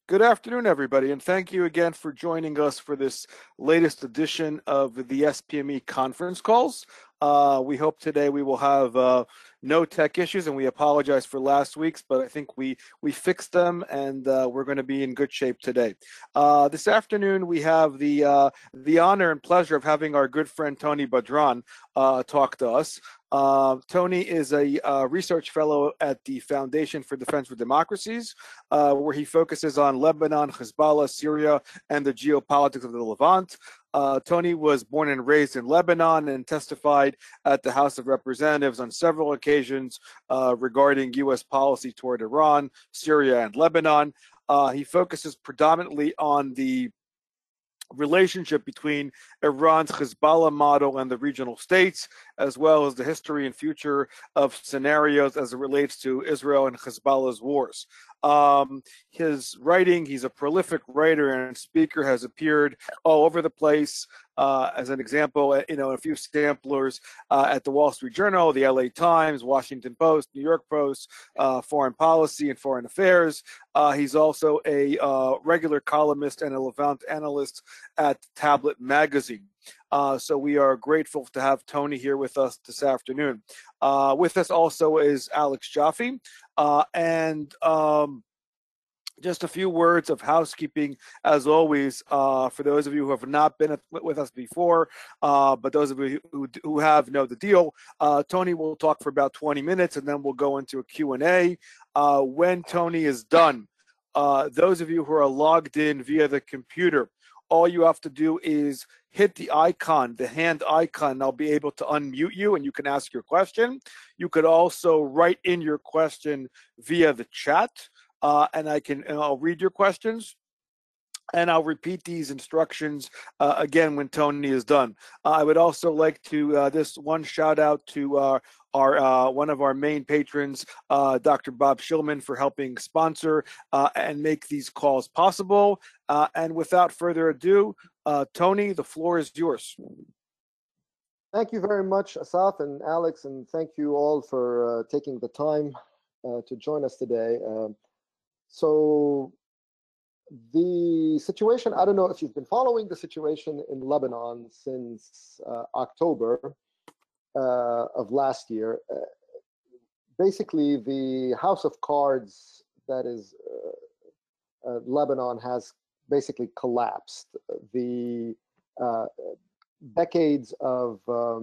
Good afternoon, everybody, and thank you again for joining us for this latest edition of the SPME conference calls. We hope today we will have no tech issues, and we apologize for last week's, but I think we fixed them, and we're going to be in good shape today. This afternoon, we have the honor and pleasure of having our good friend Tony Badran talk to us. Tony is a research fellow at the Foundation for Defense for Democracies, where he focuses on Lebanon, Hezbollah, Syria, and the geopolitics of the Levant. Tony was born and raised in Lebanon and testified at the House of Representatives on several occasions regarding U.S. policy toward Iran, Syria, and Lebanon. He focuses predominantly on the relationship between Iran's Hezbollah model and the regional states, as well as the history and future of scenarios as it relates to Israel and Hezbollah's wars. His writing, he's a prolific writer and speaker, has appeared all over the place. As an example, a few samplers at the Wall Street Journal, the LA Times, Washington Post, New York Post, Foreign Policy and Foreign Affairs. He's also a regular columnist and a Levant analyst at Tablet Magazine. So we are grateful to have Tony here with us this afternoon. With us also is Alex Jaffe, and just a few words of housekeeping, as always, for those of you who have not been with us before, but those of you who have know the deal. Tony will talk for about 20 minutes, and then we'll go into a Q&A. When Tony is done, those of you who are logged in via the computer, all you have to do is hit the icon, the hand icon, and I'll be able to unmute you and you can ask your question. You could also write in your question via the chat, and I'll read your questions. And I'll repeat these instructions again when Tony is done. I would also like to this one shout out to our one of our main patrons, Dr. Bob Shillman, for helping sponsor and make these calls possible. And without further ado, Tony, the floor is yours. Thank you very much, Asaf and Alex, and thank you all for taking the time to join us today. So the situation, I don't know if you've been following the situation in Lebanon since October of last year. Basically, the house of cards that is Lebanon has basically collapsed. The decades of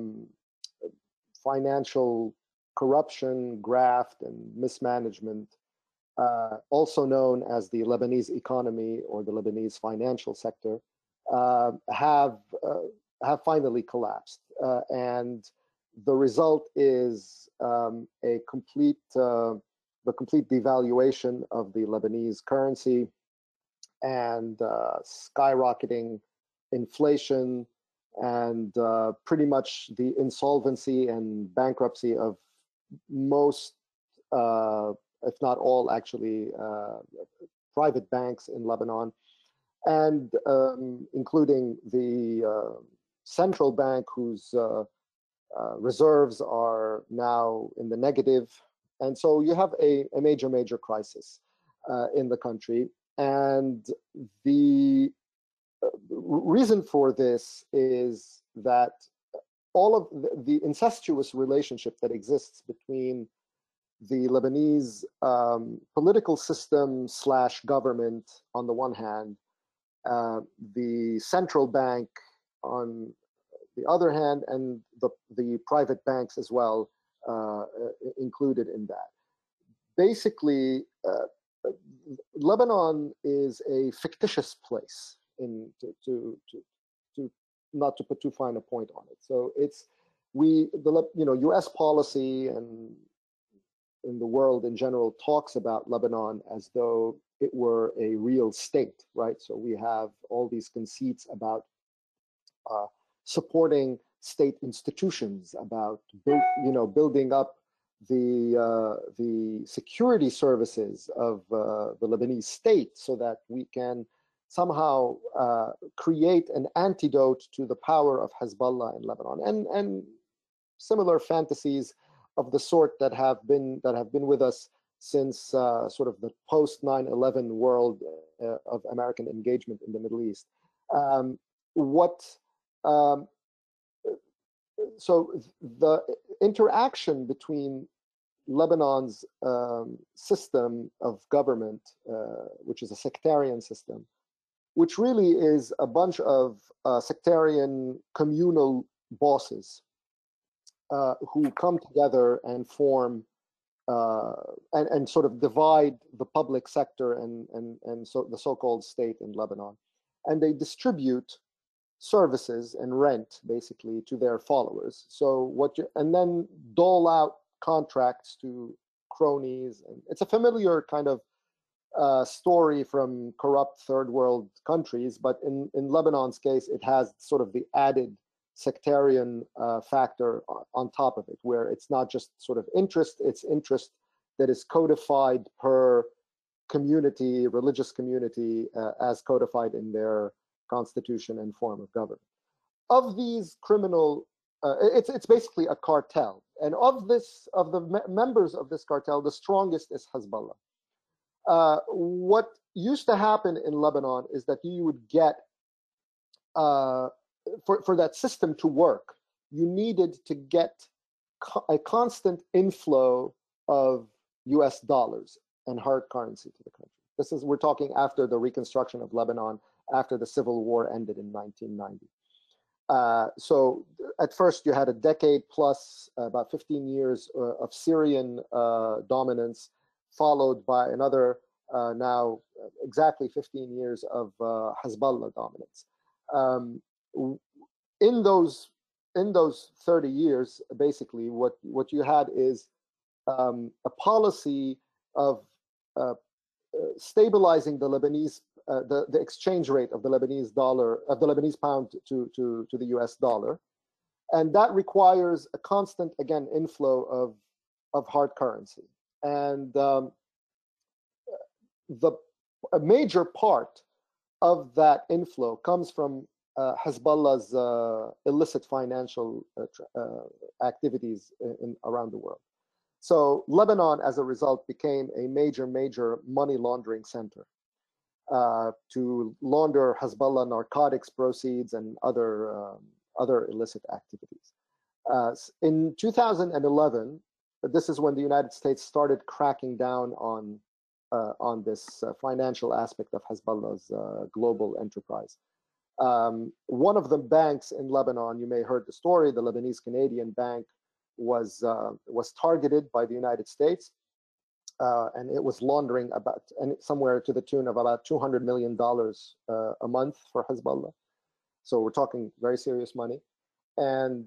financial corruption, graft, and mismanagement, also known as the Lebanese economy or the Lebanese financial sector, have finally collapsed, and the result is the complete devaluation of the Lebanese currency and skyrocketing inflation and pretty much the insolvency and bankruptcy of most, if not all, actually, private banks in Lebanon, and including the central bank, whose reserves are now in the negative. And so you have a major crisis in the country. And the reason for this is that all of the incestuous relationship that exists between the Lebanese political system / government on the one hand, the central bank on the other hand, and the private banks as well included in that. Basically, Lebanon is a fictitious place, to not to put too fine a point on it. So it's U.S. policy and in the world in general talks about Lebanon as though it were a real state, right? So we have all these conceits about supporting state institutions, about building up the security services of the Lebanese state, so that we can somehow create an antidote to the power of Hezbollah in Lebanon, and similar fantasies of the sort that have been with us since sort of the post 9/11 world of American engagement in the Middle East. What um, so the interaction between Lebanon's system of government, which is a sectarian system, which really is a bunch of sectarian communal bosses who come together and form and sort of divide the public sector and so the so-called state in Lebanon, and they distribute services and rent basically to their followers. So and then dole out contracts to cronies, and it's a familiar kind of story from corrupt third world countries, but in Lebanon's case, it has sort of the added sectarian factor on top of it, where it's not just sort of interest, it's interest that is codified per community, religious community, as codified in their constitution and form of government. Of these criminal, it's basically a cartel, and of the members of this cartel, the strongest is Hezbollah. What used to happen in Lebanon is that you would get, for that system to work, you needed to get a constant inflow of US dollars and hard currency to the country. We're talking after the reconstruction of Lebanon, after the civil war ended in 1990. So at first you had a decade plus, about 15 years of Syrian dominance, followed by another now exactly 15 years of Hezbollah dominance. In those 30 years, basically, what you had is a policy of stabilizing the Lebanese the exchange rate of the Lebanese dollar, of the Lebanese pound to the US dollar, and that requires a constant, again, inflow of hard currency. And a major part of that inflow comes from Hezbollah's illicit financial activities around the world. So Lebanon, as a result, became a major money laundering center to launder Hezbollah narcotics proceeds and other illicit activities. In 2011, this is when the United States started cracking down on this financial aspect of Hezbollah's global enterprise. One of the banks in Lebanon, you may have heard the story, the Lebanese Canadian Bank, was targeted by the United States, and it was laundering somewhere to the tune of about $200 million a month for Hezbollah. So we're talking very serious money. And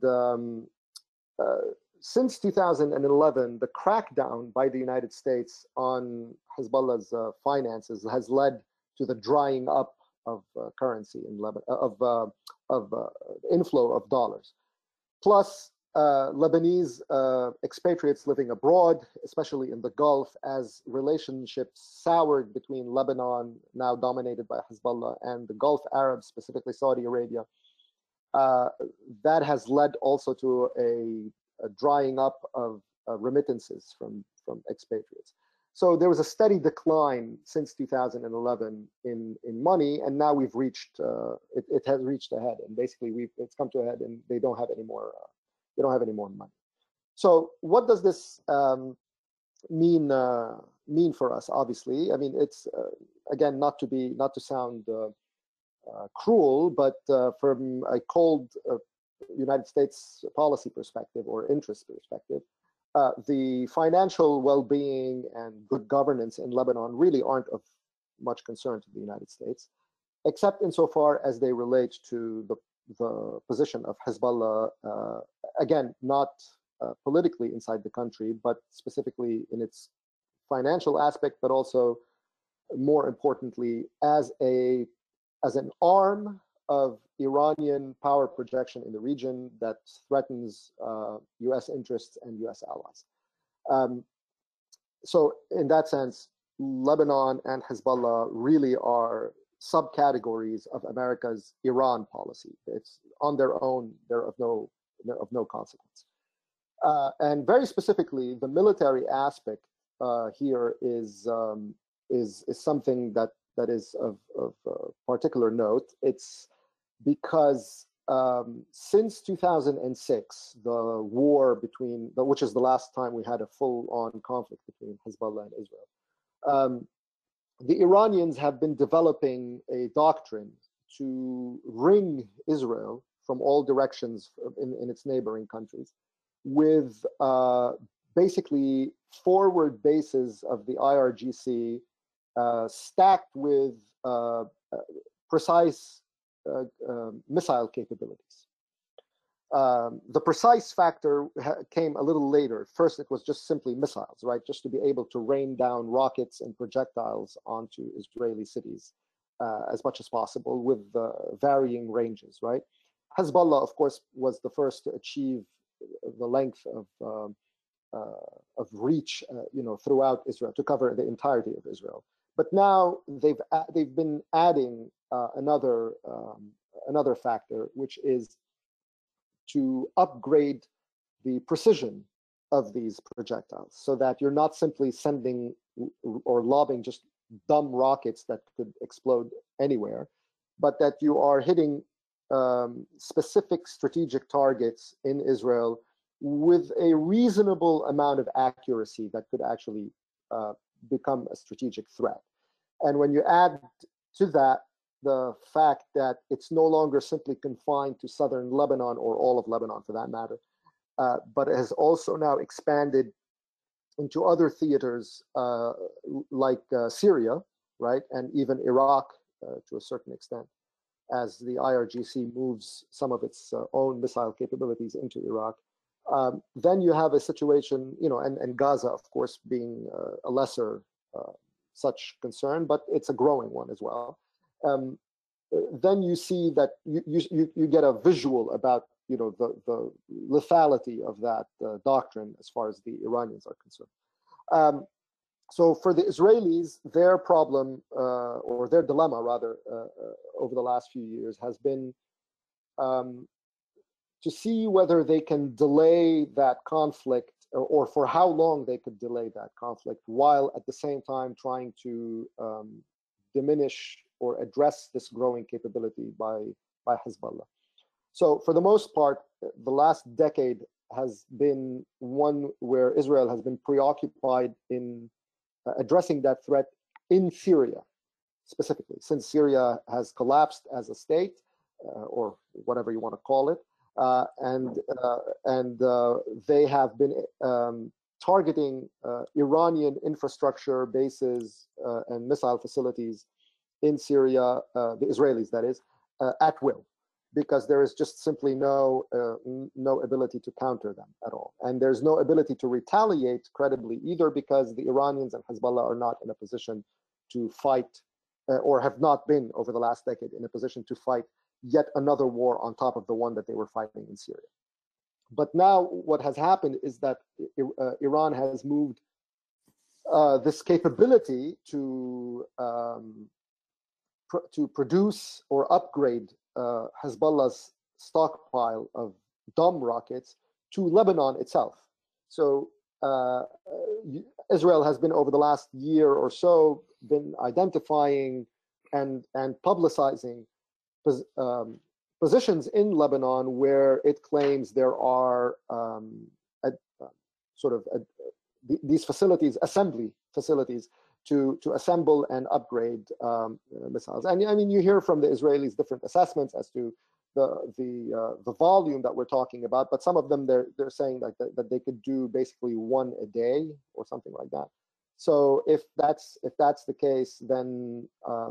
since 2011, the crackdown by the United States on Hezbollah's finances has led to the drying up of currency in Lebanon, of inflow of dollars. Plus, Lebanese expatriates living abroad, especially in the Gulf, as relationships soured between Lebanon, now dominated by Hezbollah, and the Gulf Arabs, specifically Saudi Arabia. That has led also to a drying up of remittances from expatriates. So there was a steady decline since 2011 in money, and now we've reached it has reached a head, and basically it's come to a head, and they don't have any more money. So what does this mean for us? Obviously, I mean, it's again, not to sound cruel, but from a cold United States policy perspective or interest perspective, the financial well-being and good governance in Lebanon really aren't of much concern to the United States, except insofar as they relate to the position of Hezbollah, again, not politically inside the country, but specifically in its financial aspect, but also, more importantly, as an arm of Iranian power projection in the region that threatens US interests and US allies. So in that sense, Lebanon and Hezbollah really are subcategories of America's Iran policy. It's on their own, they're of no consequence. And very specifically, the military aspect here is something that that is of particular note. It's because since 2006, the war between, which is the last time we had a full-on conflict between Hezbollah and Israel, the Iranians have been developing a doctrine to ring Israel from all directions in its neighboring countries with basically forward bases of the IRGC stacked with precise missile capabilities. The precise factor came a little later. First, it was just simply missiles, right? Just to be able to rain down rockets and projectiles onto Israeli cities as much as possible with varying ranges, right? Hezbollah, of course, was the first to achieve the length of reach, throughout Israel, to cover the entirety of Israel. But now they've been adding another factor, which is to upgrade the precision of these projectiles, so that you're not simply sending or lobbing just dumb rockets that could explode anywhere, but that you are hitting specific strategic targets in Israel with a reasonable amount of accuracy that could actually become a strategic threat. And when you add to that the fact that it's no longer simply confined to southern Lebanon, or all of Lebanon for that matter, but it has also now expanded into other theaters like Syria, right, and even Iraq to a certain extent, as the IRGC moves some of its own missile capabilities into Iraq. Then you have a situation, and Gaza, of course, being a lesser such concern, but it's a growing one as well. Then you see that you get a visual about the lethality of that doctrine as far as the Iranians are concerned. So for the Israelis, their problem, or their dilemma rather, over the last few years has been to see whether they can delay that conflict, or for how long they could delay that conflict, while at the same time trying to diminish or address this growing capability by Hezbollah. So for the most part, the last decade has been one where Israel has been preoccupied in addressing that threat in Syria, specifically, since Syria has collapsed as a state, or whatever you want to call it, and they have been targeting Iranian infrastructure bases and missile facilities in Syria, the Israelis, that is, at will, because there is just simply no ability to counter them at all. And there's no ability to retaliate credibly either, because the Iranians and Hezbollah are not in a position to fight, or have not been over the last decade in a position to fight yet another war on top of the one that they were fighting in Syria. But now what has happened is that Iran has moved this capability to produce or upgrade Hezbollah's stockpile of dumb rockets to Lebanon itself. So Israel has been, over the last year or so, been identifying and publicizing positions in Lebanon where it claims there are these facilities, assembly facilities, to assemble and upgrade missiles. And I mean, you hear from the Israelis different assessments as to the volume that we're talking about, but some of them they're saying that they could do basically one a day or something like that. So if that's the case, then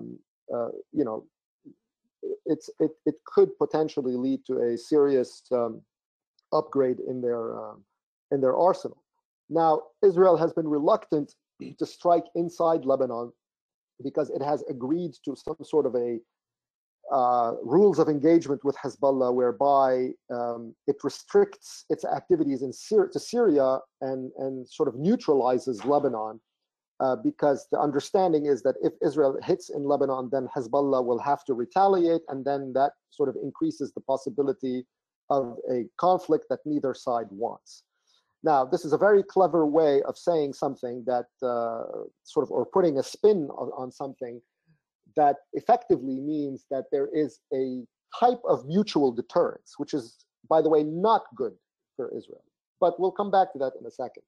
it could potentially lead to a serious upgrade in their arsenal. Now, Israel has been reluctant to strike inside Lebanon because it has agreed to some sort of a rules of engagement with Hezbollah, whereby it restricts its activities to Syria and sort of neutralizes Lebanon, because the understanding is that if Israel hits in Lebanon, then Hezbollah will have to retaliate, and then that sort of increases the possibility of a conflict that neither side wants. Now, this is a very clever way of saying something that or putting a spin on something that effectively means that there is a type of mutual deterrence, which is, by the way, not good for Israel. But we'll come back to that in a second.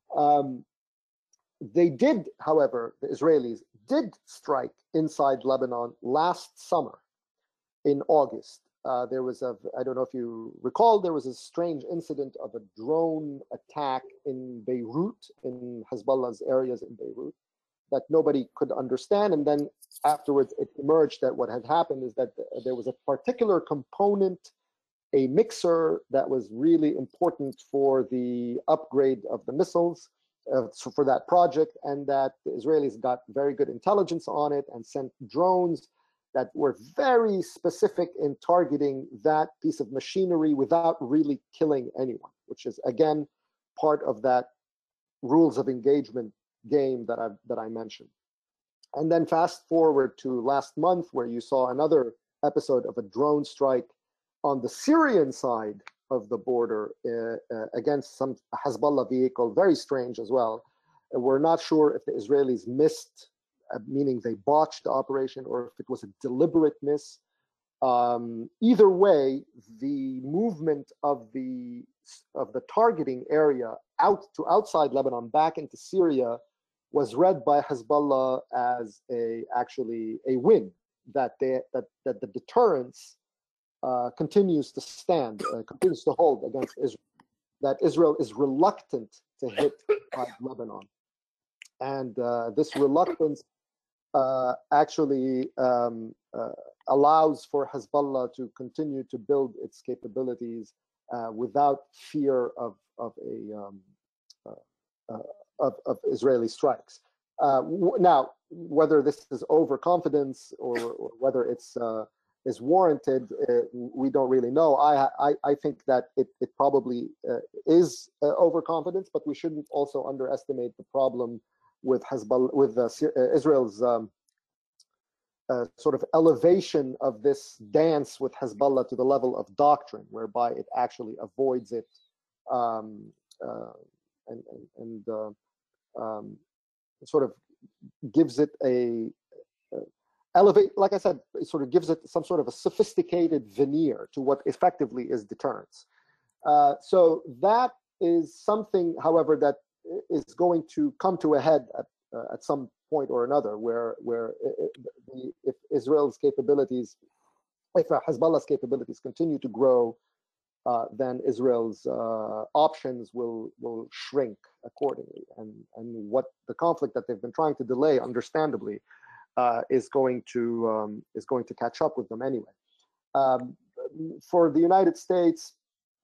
They did, however, the Israelis did strike inside Lebanon last summer in August. There was I don't know if you recall, there was a strange incident of a drone attack in Beirut, in Hezbollah's areas in Beirut, that nobody could understand. And then afterwards, it emerged that what had happened is that there was a particular component, a mixer that was really important for the upgrade of the missiles, for that project, and that the Israelis got very good intelligence on it and sent drones that were very specific in targeting that piece of machinery without really killing anyone, which is, again, part of that rules of engagement game that I mentioned. And then fast forward to last month, where you saw another episode of a drone strike on the Syrian side of the border against some Hezbollah vehicle, very strange as well. We're not sure if the Israelis missed, meaning they botched the operation, or if it was a deliberate miss. Either way, the movement of the targeting area out to outside Lebanon back into Syria was read by Hezbollah as actually a win, that the deterrence continues to stand, continues to hold against Israel, that Israel is reluctant to hit Lebanon. And this reluctance actually allows for Hezbollah to continue to build its capabilities without fear of Israeli strikes. Now, whether this is overconfidence or whether it's is warranted, we don't really know. I think that it probably is overconfidence, but we shouldn't also underestimate the problem with Hezbollah, with Israel's sort of elevation of this dance with Hezbollah to the level of doctrine, whereby it actually avoids it and sort of gives it elevate, like I said, it sort of gives it some sort of a sophisticated veneer to what effectively is deterrence. So that is something, however, that is going to come to a head at some point or another, where if Israel's capabilities, if Hezbollah's capabilities continue to grow, then Israel's options will shrink accordingly, and what the conflict that they've been trying to delay, understandably, is going to catch up with them anyway. For the United States,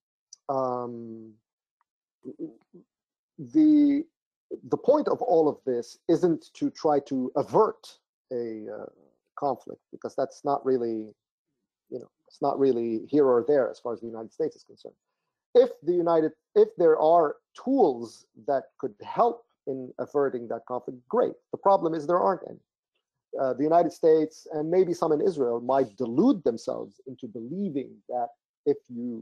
the point of all of this isn't to try to avert a conflict, because that's not really, it's not really here or there as far as the United States is concerned. If there are tools that could help in averting that conflict, great. The problem is there aren't any. The United States, and maybe some in Israel, might delude themselves into believing that if you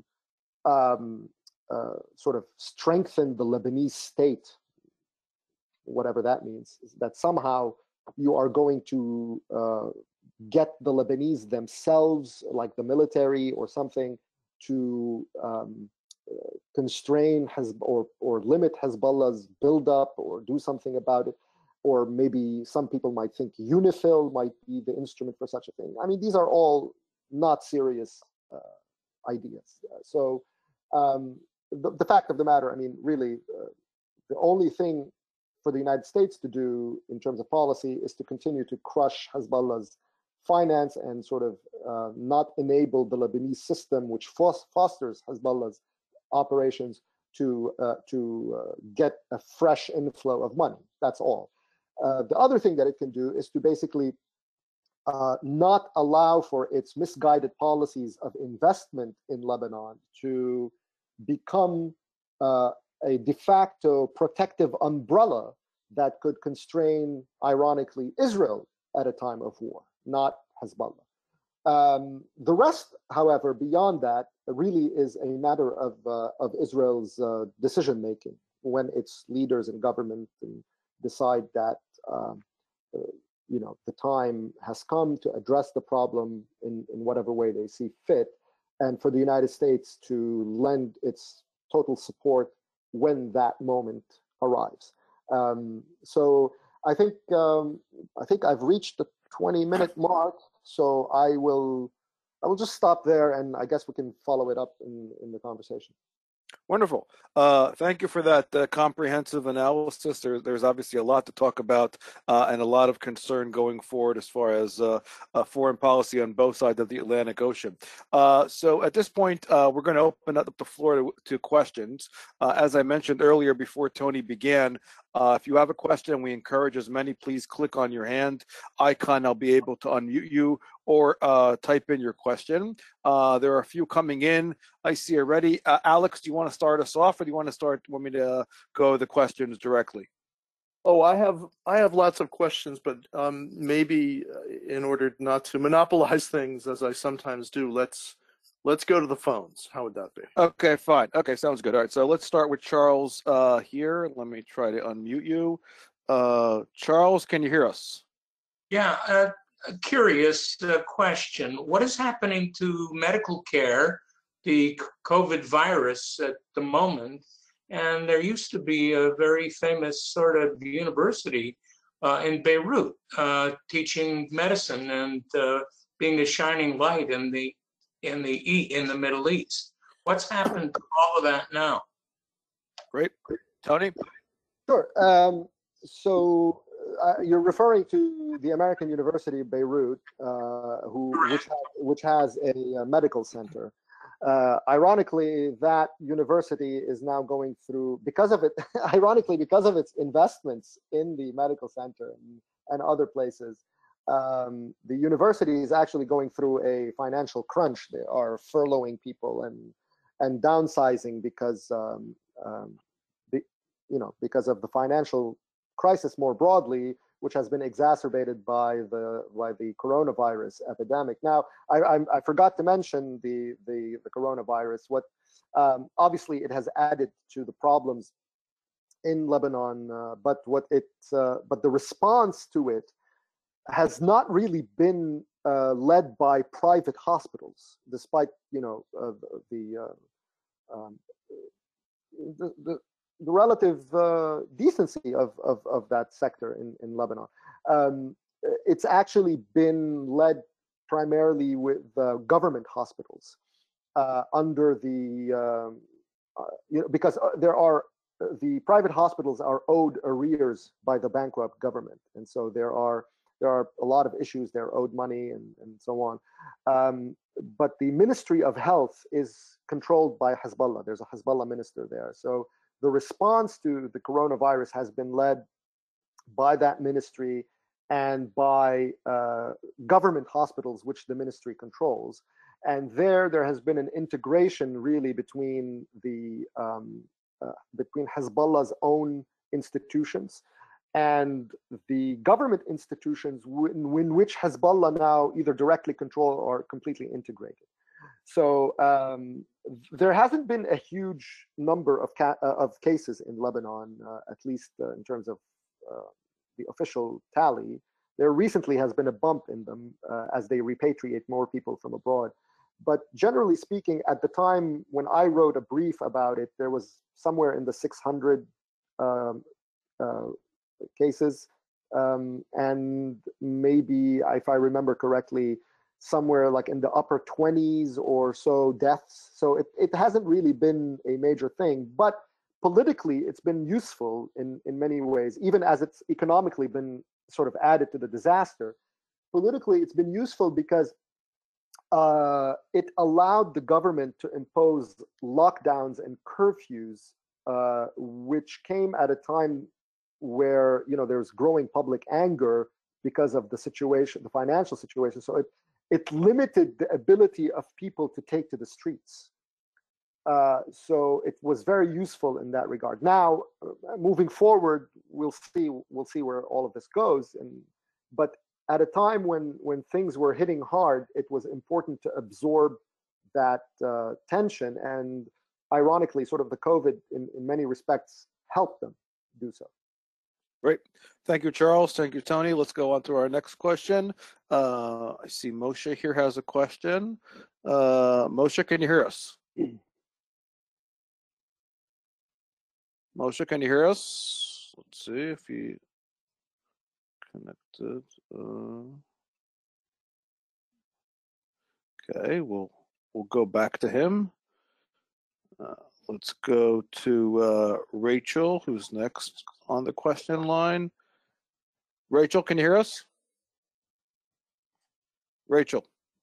sort of strengthen the Lebanese state, whatever that means, that somehow you are going to get the Lebanese themselves, like the military or something, to constrain or limit Hezbollah's buildup or do something about it. Or maybe some people might think UNIFIL might be the instrument for such a thing. I mean, these are all not serious ideas. So the fact of the matter, I mean, really, the only thing for the United States to do in terms of policy is to continue to crush Hezbollah's finance and sort of not enable the Lebanese system, which fosters Hezbollah's operations, to get a fresh inflow of money. That's all. The other thing that it can do is to basically not allow for its misguided policies of investment in Lebanon to become a de facto protective umbrella that could constrain, ironically, Israel at a time of war, not Hezbollah. The rest, however, beyond that, really is a matter of Israel's decision making when its leaders and government decide that the time has come to address the problem in whatever way they see fit, and for the United States to lend its total support when that moment arrives. So I think I've reached the 20-minute mark, so I will just stop there, and I guess we can follow it up in the conversation. Wonderful. Thank you for that comprehensive analysis. There's obviously a lot to talk about and a lot of concern going forward as far as foreign policy on both sides of the Atlantic Ocean. So at this point, we're going to open up the floor to questions. As I mentioned earlier before Tony began, if you have a question, we encourage as many. Please click on your hand icon. I'll be able to unmute you or type in your question. There are a few coming in. I see already. Alex, do you want to start us off, or do you want me to go the questions directly? Oh, I have lots of questions, but maybe in order not to monopolize things, as I sometimes do, let's go to the phones. How would that be? Okay, fine. Okay, sounds good. All right, so let's start with Charles here. Let me try to unmute you. Charles, can you hear us? Yeah, a curious question. What is happening to medical care, the COVID virus at the moment? And there used to be a very famous sort of university in Beirut teaching medicine and being a shining light in the Middle East. What's happened to all of that now? Great. Tony? Sure. So you're referring to the American University of Beirut, which has a medical center. Ironically, that university is now going through, because of its investments in the medical center and other places, the university is actually going through a financial crunch. They are furloughing people and downsizing because because of the financial crisis more broadly, which has been exacerbated by the coronavirus epidemic. Now, I forgot to mention the coronavirus. Obviously it has added to the problems in Lebanon, but the response to it has not really been led by private hospitals, despite the relative decency of that sector in Lebanon. It's actually been led primarily with government hospitals under because the private hospitals are owed arrears by the bankrupt government, and so there are a lot of issues. They're owed money and so on. But the Ministry of Health is controlled by Hezbollah. There's a Hezbollah minister there. So the response to the coronavirus has been led by that ministry and by government hospitals, which the ministry controls. And there has been an integration really between between Hezbollah's own institutions and the government institutions in which Hezbollah now either directly control or completely integrated. So there hasn't been a huge number of cases in Lebanon, at least in terms of the official tally. There recently has been a bump in them as they repatriate more people from abroad. But generally speaking, at the time when I wrote a brief about it, there was somewhere in the 600 cases, and maybe, if I remember correctly, somewhere like in the upper 20s or so deaths. So it hasn't really been a major thing, but politically it's been useful in many ways, even as it's economically been sort of added to the disaster. Politically, it's been useful because it allowed the government to impose lockdowns and curfews, which came at a time where there's growing public anger because of the situation, the financial situation. So it limited the ability of people to take to the streets. So it was very useful in that regard. Now, moving forward, we'll see where all of this goes. But at a time when things were hitting hard, it was important to absorb that tension. And ironically, sort of the COVID in many respects helped them do so. Great. Thank you, Charles. Thank you, Tony. Let's go on to our next question. I see Moshe here has a question. Moshe, can you hear us? Moshe, can you hear us? Let's see if he connected. Okay, we'll go back to him. Let's go to Rachel, who's next on the question line. Rachel, can you hear us? Rachel.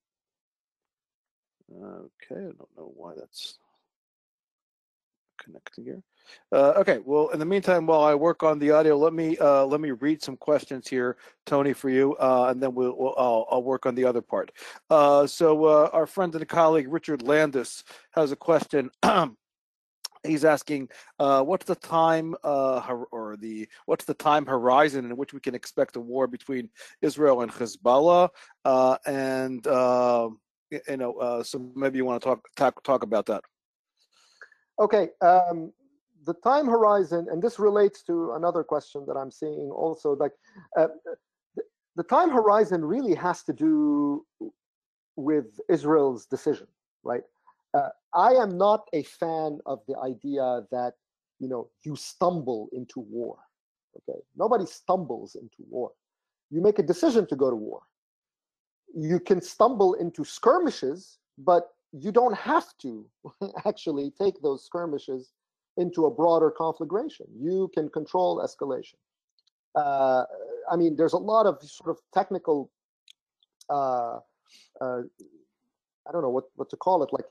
Okay, I don't know why that's connecting here. Okay, well, in the meantime, while I work on the audio, let me read some questions here, Tony, for you, and then I'll work on the other part. So our friend and colleague Richard Landis has a question. He's asking, what's the time what's the time horizon in which we can expect a war between Israel and Hezbollah? So maybe you want to talk about that. Okay, the time horizon, and this relates to another question that I'm seeing also, like the time horizon really has to do with Israel's decision, right? I am not a fan of the idea that, you stumble into war, okay? Nobody stumbles into war. You make a decision to go to war. You can stumble into skirmishes, but you don't have to actually take those skirmishes into a broader conflagration. You can control escalation. I mean, there's a lot of sort of technical, I don't know what to call it, like,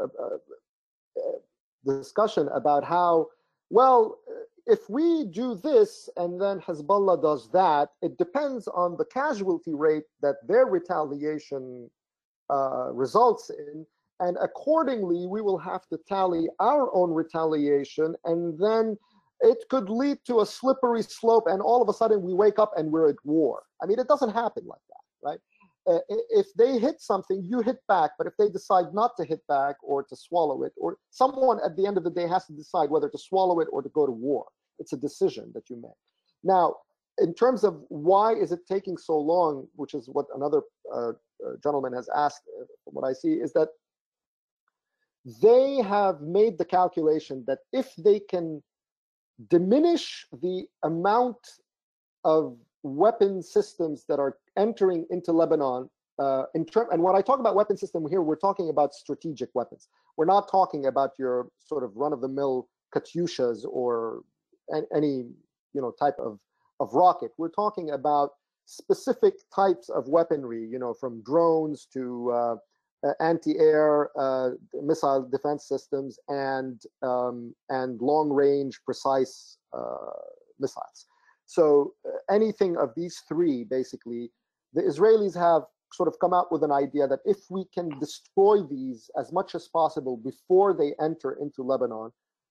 discussion about how, well, if we do this and then Hezbollah does that, it depends on the casualty rate that their retaliation results in. And accordingly, we will have to tally our own retaliation, and then it could lead to a slippery slope, and all of a sudden we wake up and we're at war. I mean, it doesn't happen like that, right? If they hit something, you hit back, but if they decide not to hit back or to swallow it, or someone at the end of the day has to decide whether to swallow it or to go to war. It's a decision that you make. Now, in terms of why is it taking so long, which is what another gentleman has asked, from what I see, is that they have made the calculation that if they can diminish the amount of weapon systems that are entering into Lebanon, and when I talk about weapon system here, we're talking about strategic weapons. We're not talking about your sort of run-of-the-mill Katyushas or any type of rocket. We're talking about specific types of weaponry, from drones to anti-air missile defense systems and long-range precise missiles. So anything of these three, basically, the Israelis have sort of come out with an idea that if we can destroy these as much as possible before they enter into Lebanon,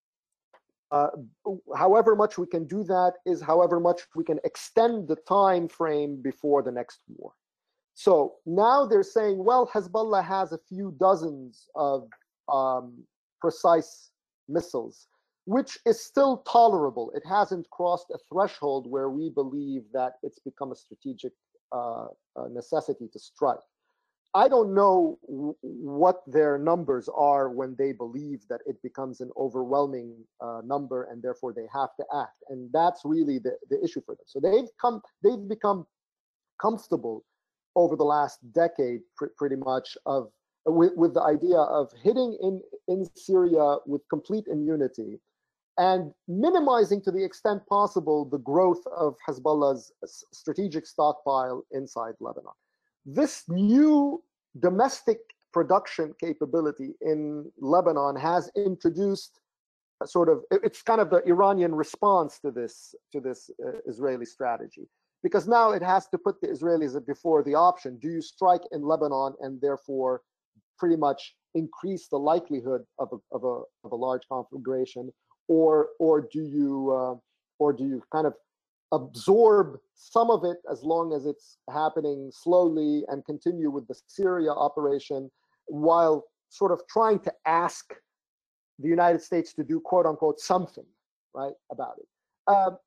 however much we can do that is however much we can extend the time frame before the next war. So now they're saying, well, Hezbollah has a few dozens of precise missiles, which is still tolerable. It hasn't crossed a threshold where we believe that it's become a strategic necessity to strike. I don't know what their numbers are when they believe that it becomes an overwhelming number and therefore they have to act. And that's really the issue for them. So they've become comfortable over the last decade, pretty much, with the idea of hitting in Syria with complete immunity and minimizing to the extent possible the growth of Hezbollah's strategic stockpile inside Lebanon. This new domestic production capability in Lebanon has introduced a sort of, it's kind of the Iranian response to this Israeli strategy. Because now it has to put the Israelis before the option: do you strike in Lebanon and therefore pretty much increase the likelihood of a large conflagration, or do you kind of absorb some of it as long as it's happening slowly and continue with the Syria operation while sort of trying to ask the United States to do, quote unquote, something, right, about it.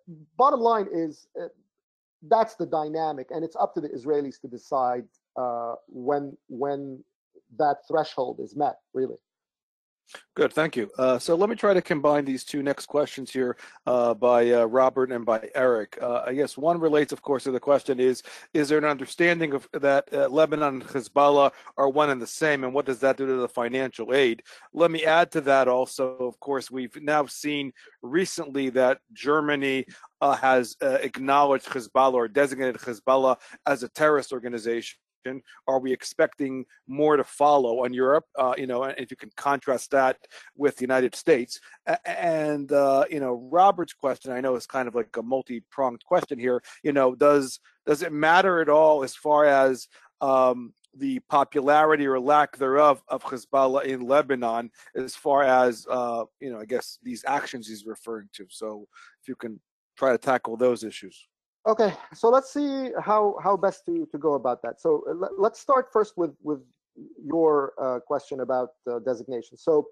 bottom line is that's the dynamic, and it's up to the Israelis to decide when that threshold is met, really. Good, thank you. So let me try to combine these two next questions here by Robert and by Eric. I guess one relates, of course, to the question is there an understanding of that Lebanon and Hezbollah are one and the same, and what does that do to the financial aid? Let me add to that also, of course, we've now seen recently that Germany has acknowledged Hezbollah or designated Hezbollah as a terrorist organization. Are we expecting more to follow on Europe? If you can contrast that with the United States. And Robert's question, I know, is kind of like a multi-pronged question here. Does it matter at all as far as the popularity or lack thereof of Hezbollah in Lebanon, as far as I guess these actions he's referring to? So if you can try to tackle those issues. Okay, so let's see how best to go about that. So let's start first with your question about designation. So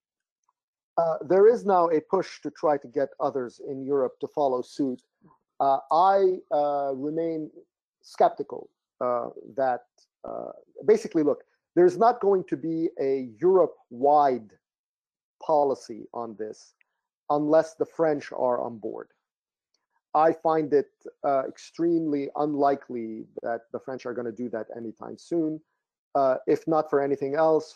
there is now a push to try to get others in Europe to follow suit. I remain skeptical that basically, look, there's not going to be a Europe-wide policy on this unless the French are on board. I find it extremely unlikely that the French are going to do that anytime soon. If not for anything else,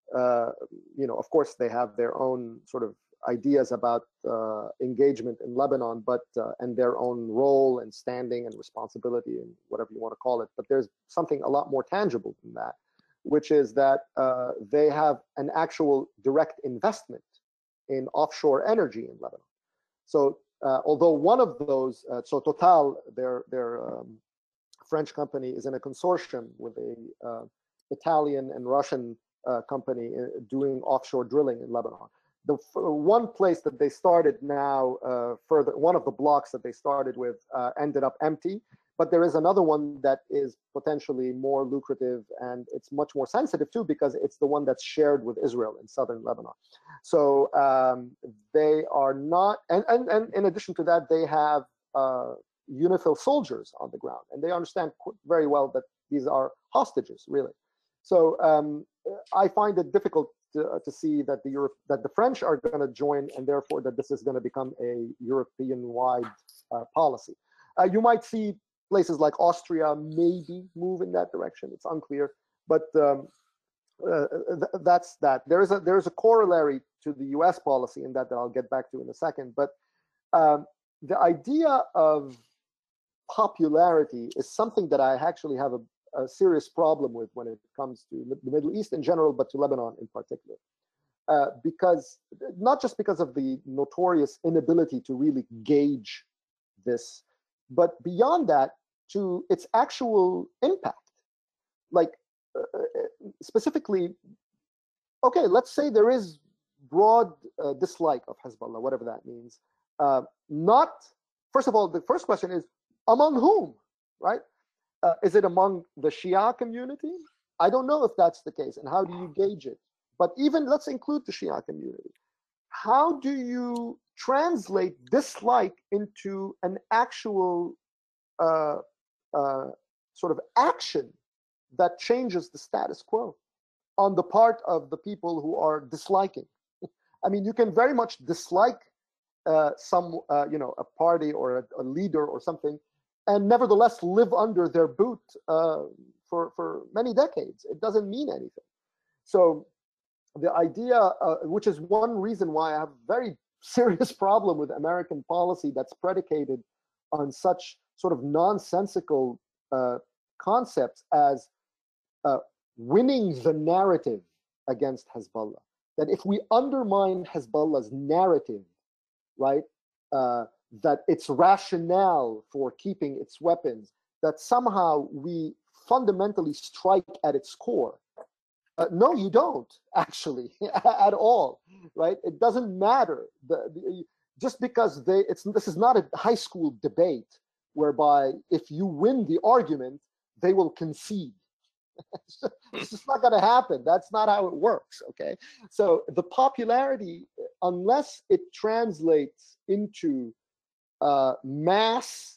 of course they have their own sort of ideas about engagement in Lebanon, but and their own role and standing and responsibility and whatever you want to call it. But there's something a lot more tangible than that, which is that they have an actual direct investment in offshore energy in Lebanon. So although one of those, so Total, their French company, is in a consortium with a Italian and Russian company doing offshore drilling in Lebanon. The one place that they started now, one of the blocks that they started with ended up empty, but there is another one that is potentially more lucrative, and it's much more sensitive too, because it's the one that's shared with Israel in southern Lebanon. So they are not, and in addition to that, they have UNIFIL soldiers on the ground, and they understand very well that these are hostages, really. So I find it difficult to see that the French are going to join, and therefore that this is going to become a European-wide policy. You might see places like Austria maybe move in that direction. It's unclear, but that's that. There is a corollary to the U.S. policy in that I'll get back to in a second. But the idea of popularity is something that I actually have a serious problem with when it comes to the Middle East in general, but to Lebanon in particular. Because not just because of the notorious inability to really gauge this, but beyond that, to its actual impact. Like specifically, okay, let's say there is broad dislike of Hezbollah, whatever that means. First of all, the first question is, among whom, right? Is it among the Shia community? I don't know if that's the case, and how do you gauge it? But even let's include the Shia community. How do you translate dislike into an actual sort of action that changes the status quo on the part of the people who are disliking? I mean, you can very much dislike a party or a leader or something, and nevertheless live under their boot for many decades. It doesn't mean anything. So the idea, which is one reason why I have a very serious problem with American policy that's predicated on such sort of nonsensical concepts as winning the narrative against Hezbollah. That if we undermine Hezbollah's narrative, right, that its rationale for keeping its weapons, that somehow we fundamentally strike at its core. No, you don't actually at all, right? It doesn't matter. Just because this is not a high school debate whereby if you win the argument, they will concede. It's just not going to happen. That's not how it works, okay? So the popularity, unless it translates into mass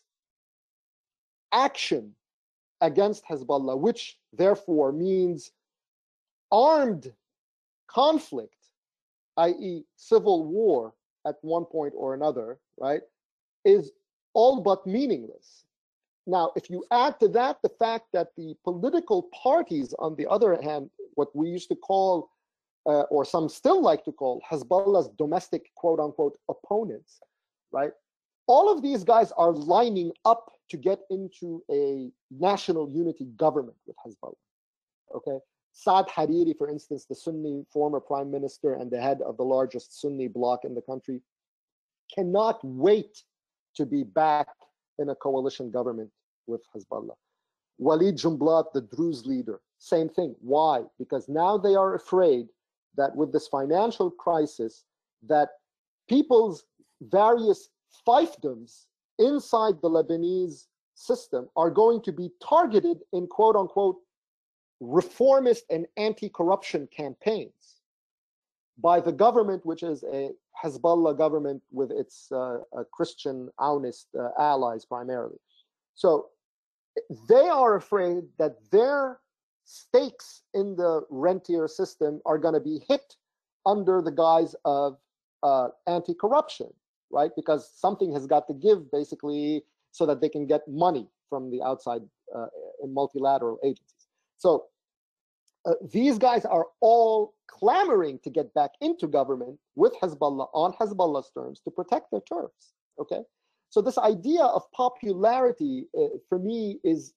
action against Hezbollah, which therefore means armed conflict, i.e. civil war at one point or another, right, is all but meaningless. Now, if you add to that the fact that the political parties, on the other hand, what we used to call, or some still like to call, Hezbollah's domestic quote-unquote opponents, right? All of these guys are lining up to get into a national unity government with Hezbollah, okay? Saad Hariri, for instance, the Sunni former prime minister and the head of the largest Sunni bloc in the country, cannot wait to be back in a coalition government with Hezbollah. Walid Jumblat, the Druze leader, same thing. Why? Because now they are afraid that with this financial crisis, that people's various fiefdoms inside the Lebanese system are going to be targeted in quote unquote reformist and anti-corruption campaigns by the government, which is a Hezbollah government with its Christian Aounist allies primarily. So they are afraid that their stakes in the rentier system are going to be hit under the guise of anti-corruption, right? Because something has got to give, basically, so that they can get money from the outside in multilateral agencies. So these guys are all clamoring to get back into government with Hezbollah on Hezbollah's terms to protect their turfs, okay? So this idea of popularity, for me, is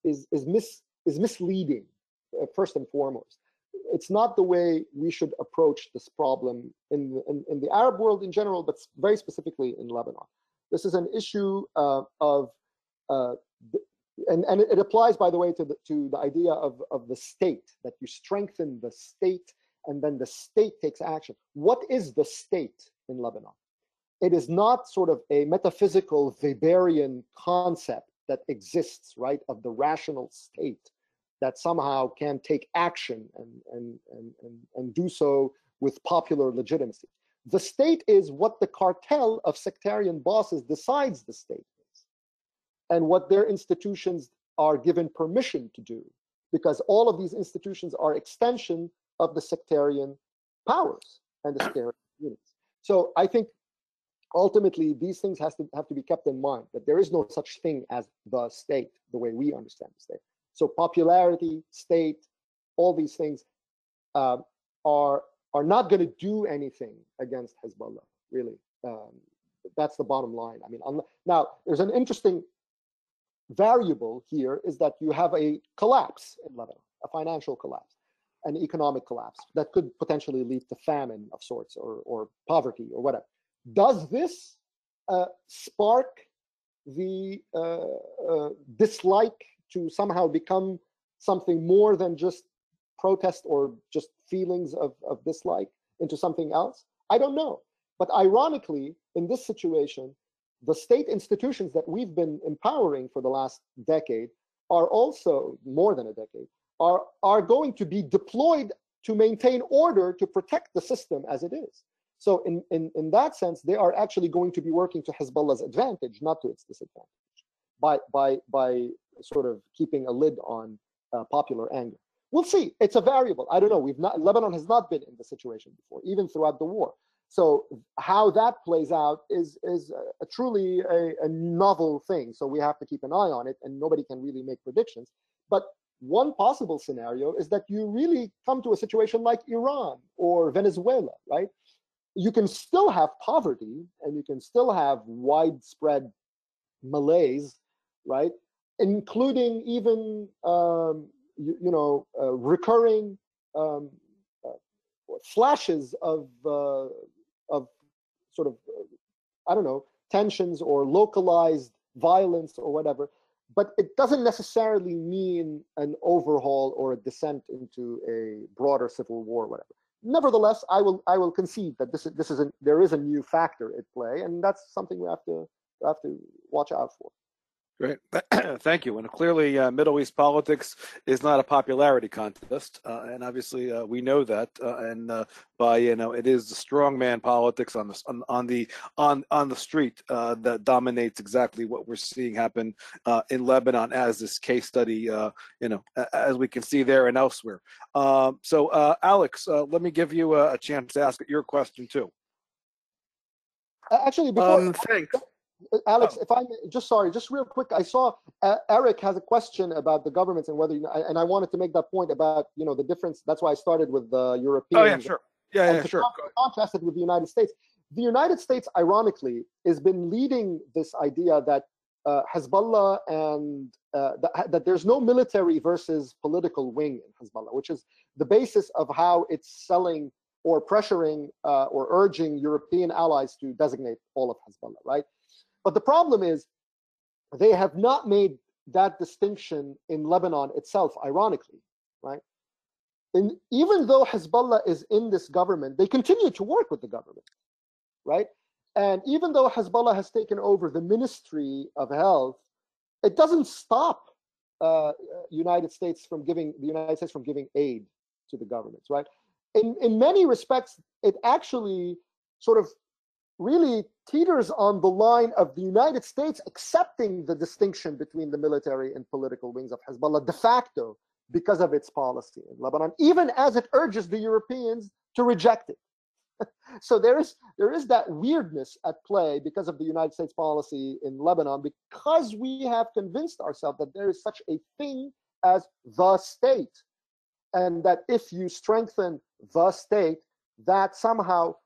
misleading, first and foremost. It's not the way we should approach this problem in the Arab world in general, but very specifically in Lebanon. This is an issue and it applies, by the way, to the idea of the state, that you strengthen the state and then the state takes action. What is the state in Lebanon? It is not sort of a metaphysical Weberian concept that exists, right, of the rational state that somehow can take action and do so with popular legitimacy. The state is what the cartel of sectarian bosses decides the state is, and what their institutions are given permission to do, because all of these institutions are extension of the sectarian powers and the sectarian units. So I think ultimately these things have to be kept in mind, that there is no such thing as the state, the way we understand the state. So popularity, state, all these things are not going to do anything against Hezbollah, really. That's the bottom line. I mean, now there's an interesting variable here, is that you have a collapse in Lebanon, a financial collapse, an economic collapse that could potentially lead to famine of sorts, or poverty or whatever. Does this spark the dislike to somehow become something more than just protest or just feelings of dislike into something else? I don't know. But ironically, in this situation, the state institutions that we've been empowering for the last decade are also, more than a decade, are going to be deployed to maintain order, to protect the system as it is. So in that sense, they are actually going to be working to Hezbollah's advantage, not to its disadvantage, by sort of keeping a lid on popular anger. We'll see. It's a variable. I don't know. Lebanon has not been in the situation before, even throughout the war. So how that plays out is truly a novel thing. So we have to keep an eye on it, and nobody can really make predictions. But one possible scenario is that you really come to a situation like Iran or Venezuela, right? You can still have poverty, and you can still have widespread malaise, right? Including even recurring flashes of sort of I don't know, tensions or localized violence or whatever. But it doesn't necessarily mean an overhaul or a descent into a broader civil war or whatever. Nevertheless, I will concede that there is a new factor at play, and that's something we have to watch out for. Great. Thank you. And clearly, Middle East politics is not a popularity contest, and obviously we know that. And by it is the strongman politics on the street that dominates exactly what we're seeing happen in Lebanon, as this case study, as we can see there and elsewhere. So, Alex, let me give you a chance to ask your question too. Actually, before thanks. Alex, if I may, just real quick, I saw Eric has a question about the governments and whether, and I wanted to make that point about the difference. That's why I started with the European. Oh yeah, sure. Yeah, to sure. Contrast it with the United States. The United States, ironically, has been leading this idea that Hezbollah and that there's no military versus political wing in Hezbollah, which is the basis of how it's selling or pressuring or urging European allies to designate all of Hezbollah, right? But the problem is they have not made that distinction in Lebanon itself, ironically, right? And even though Hezbollah is in this government, they continue to work with the government, right? And even though Hezbollah has taken over the Ministry of Health, it doesn't stop the United States from giving aid to the governments, right? In many respects, it actually sort of really teeters on the line of the United States accepting the distinction between the military and political wings of Hezbollah de facto because of its policy in Lebanon, even as it urges the Europeans to reject it. So there is that weirdness at play because of the United States policy in Lebanon, because we have convinced ourselves that there is such a thing as the state, and that if you strengthen the state, that somehow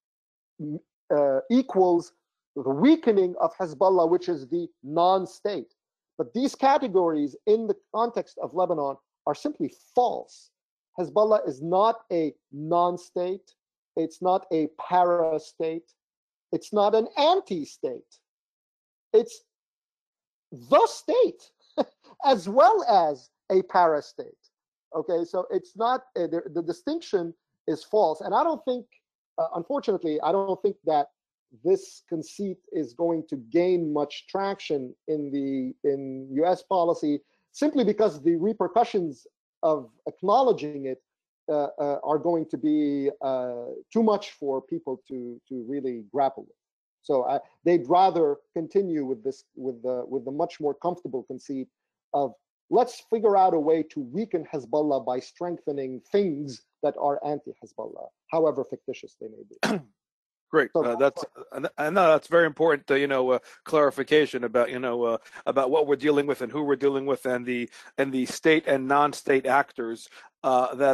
equals the weakening of Hezbollah, which is the non-state. But these categories in the context of Lebanon are simply false. Hezbollah is not a non-state. It's not a para-state. It's not an anti-state. It's the state as well as a para-state. Okay, so it's not, the distinction is false. And I don't think, unfortunately, I don't think that this conceit is going to gain much traction in U.S. policy, simply because the repercussions of acknowledging it are going to be too much for people to really grapple with. So they'd rather continue with the much more comfortable conceit of, let's figure out a way to weaken Hezbollah by strengthening things that are anti-Hezbollah, however fictitious they may be. Great. So that's very important. Clarification about about what we're dealing with and who we're dealing with, and the state and non-state actors that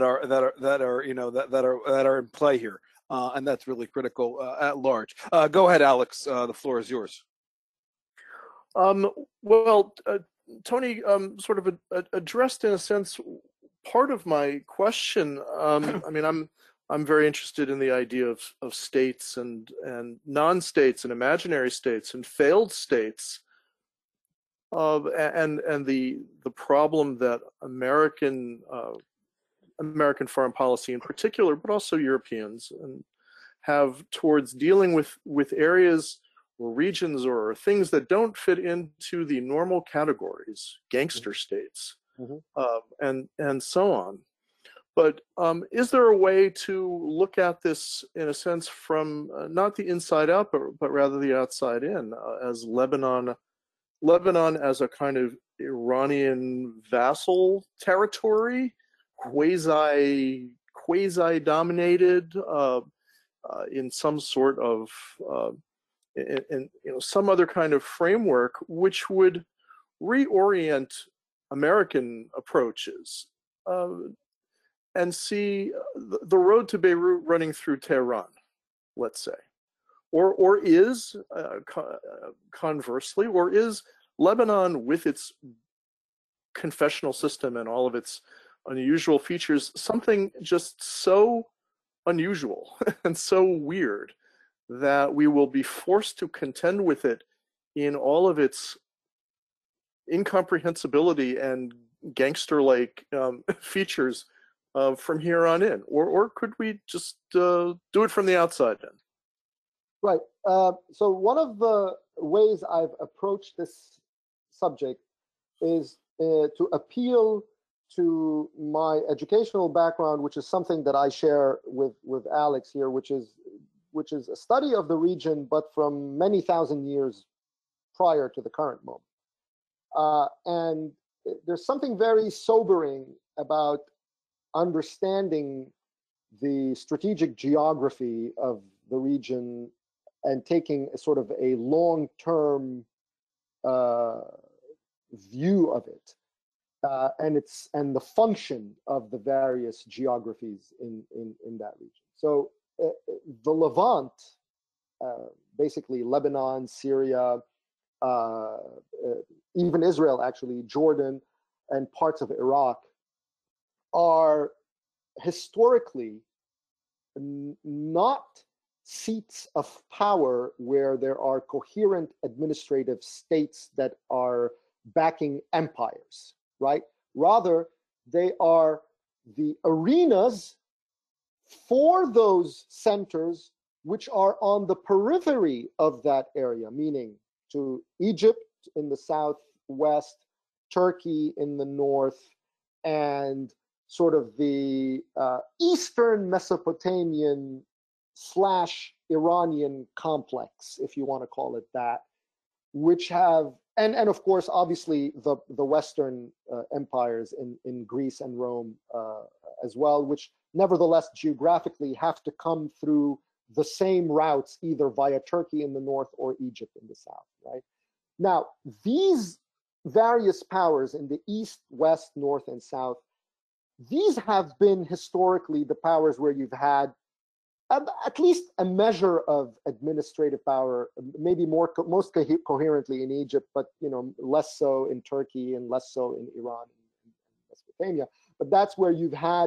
are in play here, and that's really critical at large. Go ahead, Alex. The floor is yours. Well, Tony sort of addressed, in a sense, part of my question. I mean, I'm very interested in the idea of states and non-states and imaginary states and failed states, and the problem that American foreign policy in particular, but also Europeans, have towards dealing with areas or regions or things that don't fit into the normal categories, gangster states, and so on. But is there a way to look at this, in a sense, from not the inside out, but rather the outside in, as Lebanon as a kind of Iranian vassal territory, quasi-dominated in some sort of in some other kind of framework, which would reorient American approaches and see the road to Beirut running through Tehran, let's say, or is conversely, or is Lebanon, with its confessional system and all of its unusual features, something just so unusual and so weird that we will be forced to contend with it in all of its incomprehensibility and gangster-like features from here on in, or could we just do it from the outside in? Right. So one of the ways I've approached this subject is to appeal to my educational background, which is something that I share with Alex here, which is a study of the region, but from many thousand years prior to the current moment. And there's something very sobering about understanding the strategic geography of the region and taking a sort of a long-term view of it, and the function of the various geographies in that region. So the Levant, basically Lebanon, Syria, even Israel, actually, Jordan, and parts of Iraq, are historically not seats of power where there are coherent administrative states that are backing empires, right? Rather, they are the arenas for those centers which are on the periphery of that area, meaning to Egypt in the southwest, Turkey in the north, and sort of the Eastern Mesopotamian / Iranian complex, if you want to call it that, which have, and of course, obviously, the Western empires in Greece and Rome as well, which nevertheless geographically have to come through the same routes, either via Turkey in the north or Egypt in the south, right? Now, these various powers in the east, west, north, and south, these have been historically the powers where you've had at least a measure of administrative power, maybe most coherently in Egypt, but less so in Turkey and less so in Iran and Mesopotamia. But that's where you've had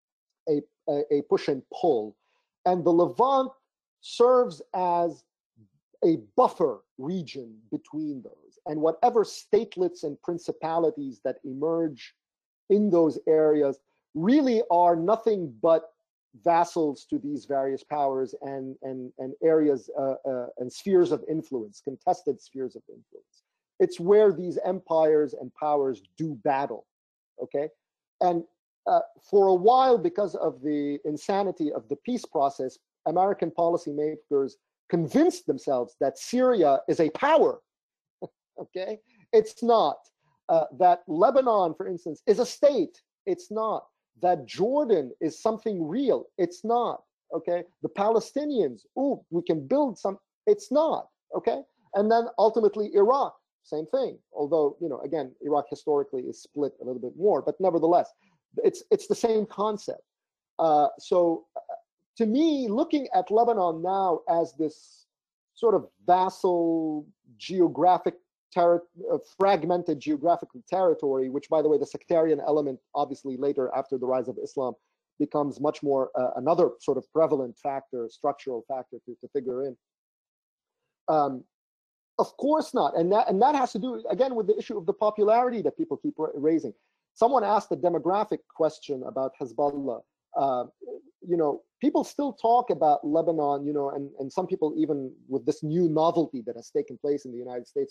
a push and pull, and the Levant serves as a buffer region between those, and whatever statelets and principalities that emerge in those areas really are nothing but vassals to these various powers and areas and spheres of influence, contested spheres of influence. It's where these empires and powers do battle, okay? And for a while, because of the insanity of the peace process, American policymakers convinced themselves that Syria is a power, okay? It's not. That Lebanon, for instance, is a state. It's not. That Jordan is something real. It's not, okay? The Palestinians, ooh, we can build some. It's not, okay? And then ultimately Iraq, same thing. Although, again, Iraq historically is split a little bit more, but nevertheless, it's the same concept. So to me, looking at Lebanon now as this sort of vassal geographic fragmented geographical territory, which, by the way, the sectarian element, obviously later after the rise of Islam, becomes much more another sort of prevalent factor, structural factor to figure in. Of course not, and that has to do again with the issue of the popularity that people keep raising. Someone asked a demographic question about Hezbollah. People still talk about Lebanon, and some people even with this new novelty that has taken place in the United States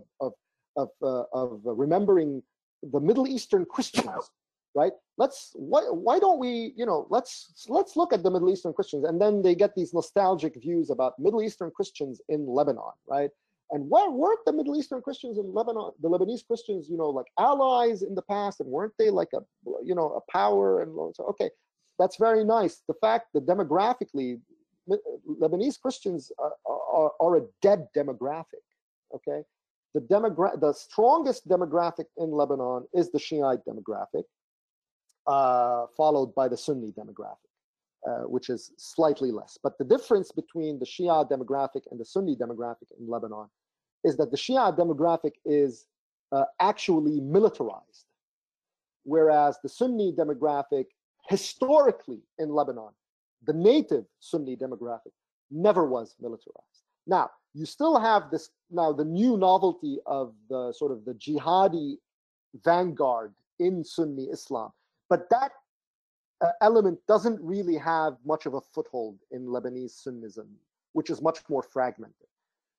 of remembering the Middle Eastern Christians, right? Why don't we, let's look at the Middle Eastern Christians, and then they get these nostalgic views about Middle Eastern Christians in Lebanon, right? And why weren't the Middle Eastern Christians in Lebanon, the Lebanese Christians, like allies in the past, and weren't they like a power? And so, okay. That's very nice. The fact that demographically, Lebanese Christians are a dead demographic, okay? The strongest demographic in Lebanon is the Shiite demographic, followed by the Sunni demographic, which is slightly less. But the difference between the Shia demographic and the Sunni demographic in Lebanon is that the Shia demographic is actually militarized, whereas the Sunni demographic historically in Lebanon, the native Sunni demographic never was militarized. Now, you still have this, now the new novelty of the sort of the jihadi vanguard in Sunni Islam, but that element doesn't really have much of a foothold in Lebanese Sunnism, which is much more fragmented.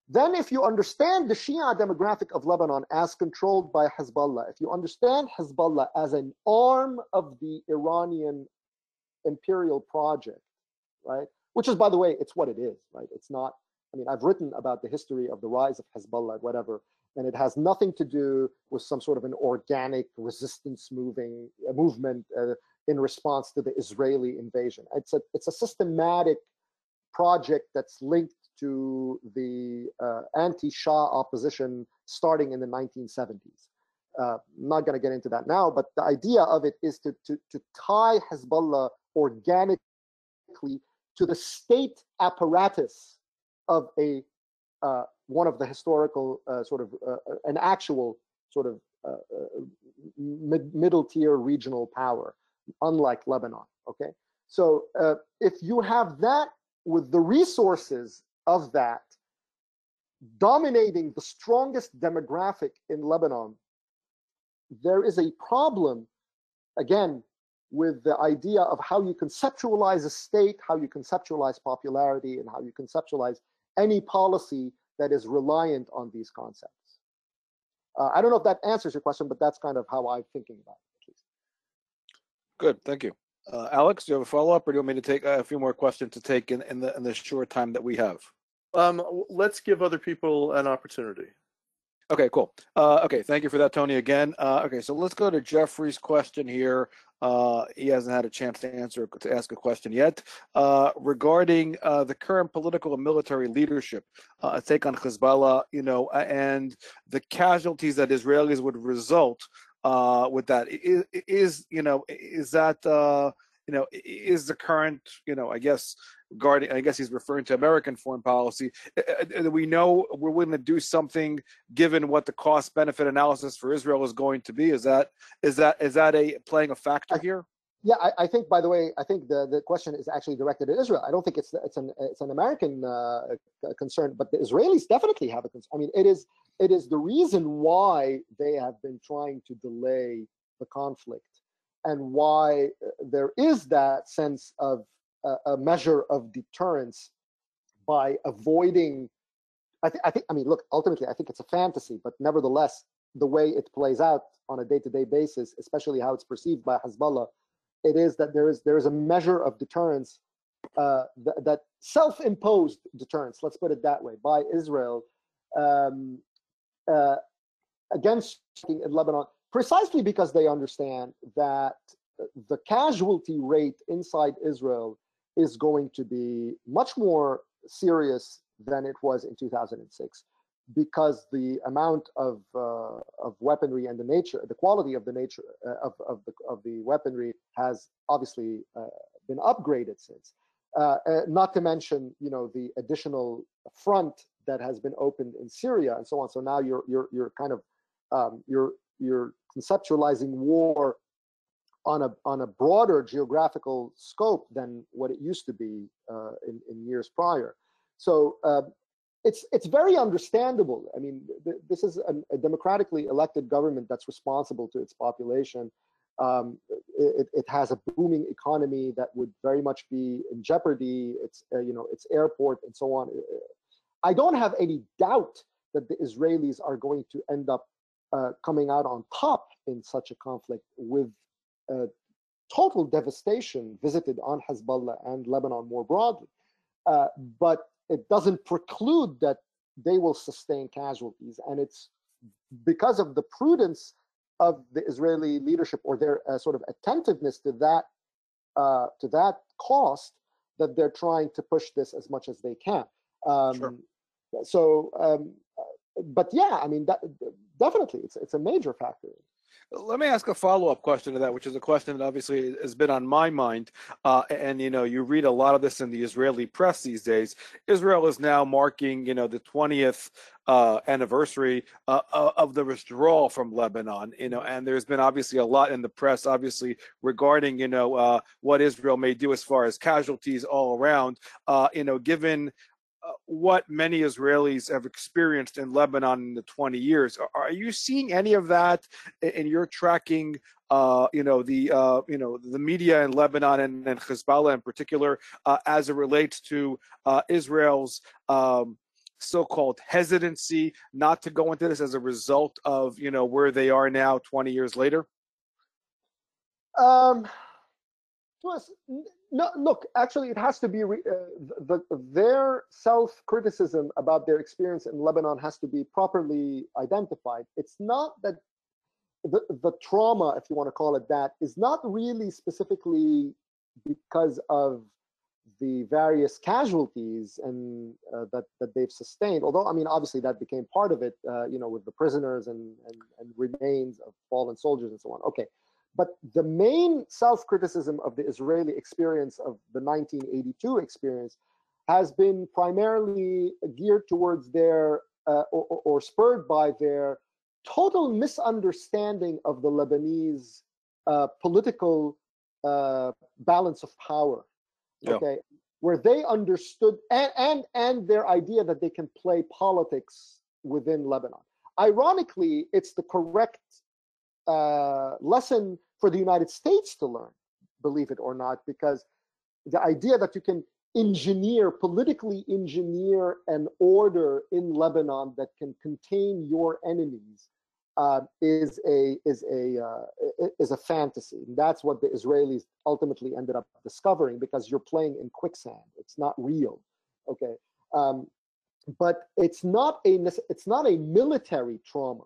Then if you understand the Shia demographic of Lebanon as controlled by Hezbollah, if you understand Hezbollah as an arm of the Iranian imperial project, right? Which is, by the way, it's what it is, right? It's not, I mean, I've written about the history of the rise of Hezbollah, whatever, and it has nothing to do with some sort of an organic resistance movement in response to the Israeli invasion. It's a systematic project that's linked to the anti-Shah opposition starting in the 1970s. I'm not going to get into that now, but the idea of it is to tie Hezbollah organically to the state apparatus of a one of the historical an actual sort of middle tier regional power, unlike Lebanon. Okay, so if you have that with the resources of that dominating the strongest demographic in Lebanon, there is a problem, again, with the idea of how you conceptualize a state, how you conceptualize popularity, and how you conceptualize any policy that is reliant on these concepts. I don't know if that answers your question, but that's kind of how I'm thinking about it, at least. Good, thank you. Alex, do you have a follow-up, or do you want me to take a few more questions to take in the short time that we have? Let's give other people an opportunity. Okay, cool. Okay, thank you for that, Tony, again. Okay, so let's go to Jeffrey's question here. He hasn't had a chance to ask a question yet. Regarding the current political and military leadership, a take on Hezbollah, and the casualties that Israelis would result with that. Is the current, I guess, regarding, I guess he's referring to American foreign policy. We know we're willing to do something given what the cost benefit analysis for Israel is going to be. Is that playing a factor here? Yeah, I think, by the way, I think the question is actually directed at Israel. I don't think it's an American concern, but the Israelis definitely have a concern. I mean, it is the reason why they have been trying to delay the conflict, and why there is that sense of a measure of deterrence by avoiding. I mean, look, ultimately, I think it's a fantasy, but nevertheless, the way it plays out on a day-to-day basis, especially how it's perceived by Hezbollah, it is that there is a measure of deterrence, that self-imposed deterrence, let's put it that way, by Israel against in Lebanon, precisely because they understand that the casualty rate inside Israel is going to be much more serious than it was in 2006, because the amount of weaponry and the quality of the nature of the weaponry has obviously been upgraded since. Not to mention, the additional front that has been opened in Syria and so on. So now you're kind of you're conceptualizing war on a broader geographical scope than what it used to be in years prior. So it's very understandable. I mean, this is a democratically elected government that's responsible to its population. It has a booming economy that would very much be in jeopardy. Its airport and so on. I don't have any doubt that the Israelis are going to end up coming out on top in such a conflict, with total devastation visited on Hezbollah and Lebanon more broadly. But it doesn't preclude that they will sustain casualties, and it's because of the prudence of the Israeli leadership, or their sort of attentiveness to that cost, that they're trying to push this as much as they can. Sure. So, but yeah, I mean, definitely, it's a major factor. Let me ask a follow-up question to that, which is a question that obviously has been on my mind. And you read a lot of this in the Israeli press these days. Israel is now marking, the 20th anniversary of the withdrawal from Lebanon. And there's been obviously a lot in the press, obviously, regarding, what Israel may do as far as casualties all around. Given what many Israelis have experienced in Lebanon in the 20 years. Are you seeing any of that in your tracking, the media in Lebanon and Hezbollah in particular, as it relates to Israel's so-called hesitancy not to go into this as a result of, where they are now 20 years later? No, look, actually, it has to be their self-criticism about their experience in Lebanon has to be properly identified. It's not that the trauma, if you want to call it that, is not really specifically because of the various casualties and that they've sustained. Although, I mean, obviously that became part of it, with the prisoners and remains of fallen soldiers and so on. Okay. But the main self-criticism of the Israeli experience of the 1982 experience has been primarily geared towards their, or spurred by their total misunderstanding of the Lebanese political balance of power. Yeah. Okay, where they understood and their idea that they can play politics within Lebanon. Ironically, it's the correct lesson for the United States to learn, believe it or not, because the idea that you can politically engineer an order in Lebanon that can contain your enemies is a fantasy. And that's what the Israelis ultimately ended up discovering, because you're playing in quicksand. It's not real. Okay, but it's not a military trauma.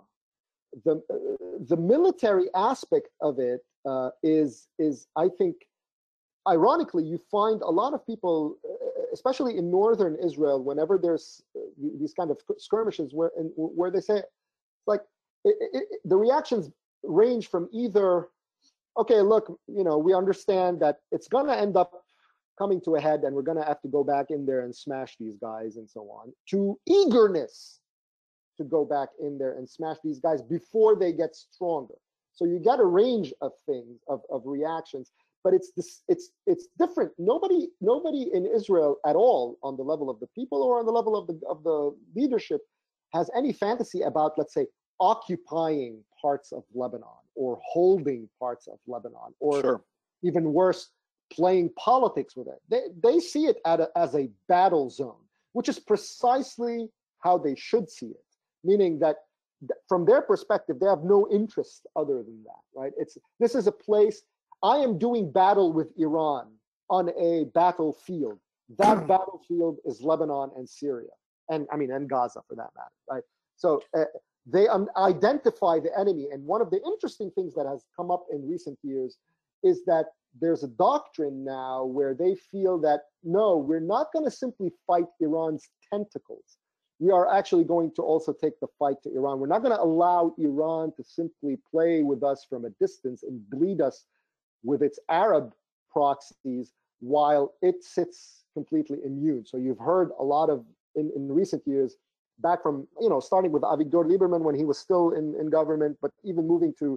The military aspect of it is I think, ironically, you find a lot of people, especially in northern Israel, whenever there's these kind of skirmishes where they say, like, the reactions range from either, okay, look, we understand that it's going to end up coming to a head and we're going to have to go back in there and smash these guys and so on, to eagerness to go back in there and smash these guys before they get stronger. So you get a range of things, of reactions, but it's different. Nobody in Israel at all, on the level of the people or on the level of the leadership, has any fantasy about, let's say, occupying parts of Lebanon or holding parts of Lebanon, or Sure. even worse, playing politics with it. They see it as a battle zone, which is precisely how they should see it. Meaning that from their perspective, they have no interest other than that, right? This is a place, I am doing battle with Iran on a battlefield. That battlefield is Lebanon and Syria, and Gaza for that matter, right? So they identify the enemy. And one of the interesting things that has come up in recent years is that there's a doctrine now where they feel that, no, we're not going to simply fight Iran's tentacles. We are actually going to also take the fight to Iran. We're not going to allow Iran to simply play with us from a distance and bleed us with its Arab proxies while it sits completely immune. So you've heard a lot of, in recent years, back from, starting with Avigdor Lieberman when he was still in government, but even moving to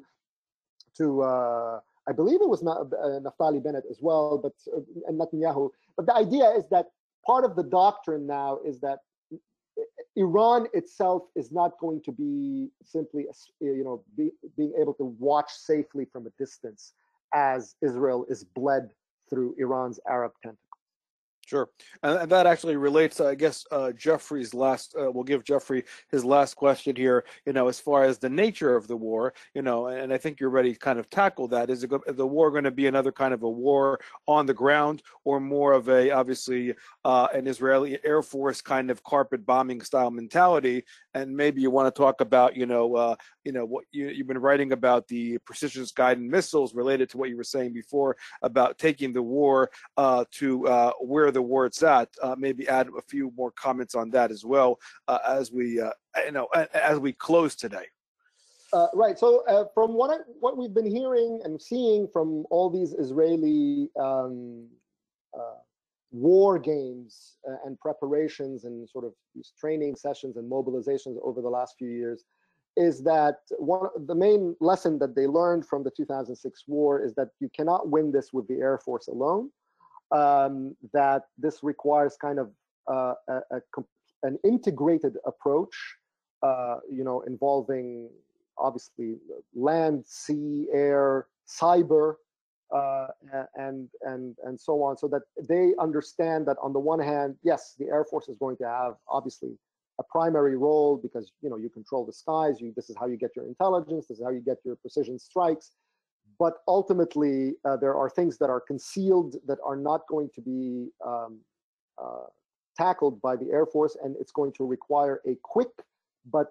I believe it was Naftali Bennett as well, and Netanyahu. But the idea is that part of the doctrine now is that Iran itself is not going to be simply, being able to watch safely from a distance as Israel is bled through Iran's Arab tentacles. Sure. And that actually relates, I guess, Jeffrey's last, we'll give Jeffrey his last question here, as far as the nature of the war, and I think you're ready to kind of tackle that. Is the war going to be another kind of a war on the ground, or more of obviously, an Israeli Air Force kind of carpet bombing style mentality? And maybe you want to talk about, what you've been writing about the precision guided missiles related to what you were saying before about taking the war to where the war it's at. Maybe add a few more comments on that as well as we close today. Right. So from what we've been hearing and seeing from all these Israeli war games and preparations and sort of these training sessions and mobilizations over the last few years, is that the main lesson that they learned from the 2006 war is that you cannot win this with the Air Force alone. That this requires kind of an integrated approach, involving obviously land, sea, air, cyber, and so on, so that they understand that on the one hand, yes, the Air Force is going to have obviously a primary role because you control the skies. This is how you get your intelligence. This is how you get your precision strikes. But ultimately, there are things that are concealed that are not going to be tackled by the Air Force, and it's going to require a quick but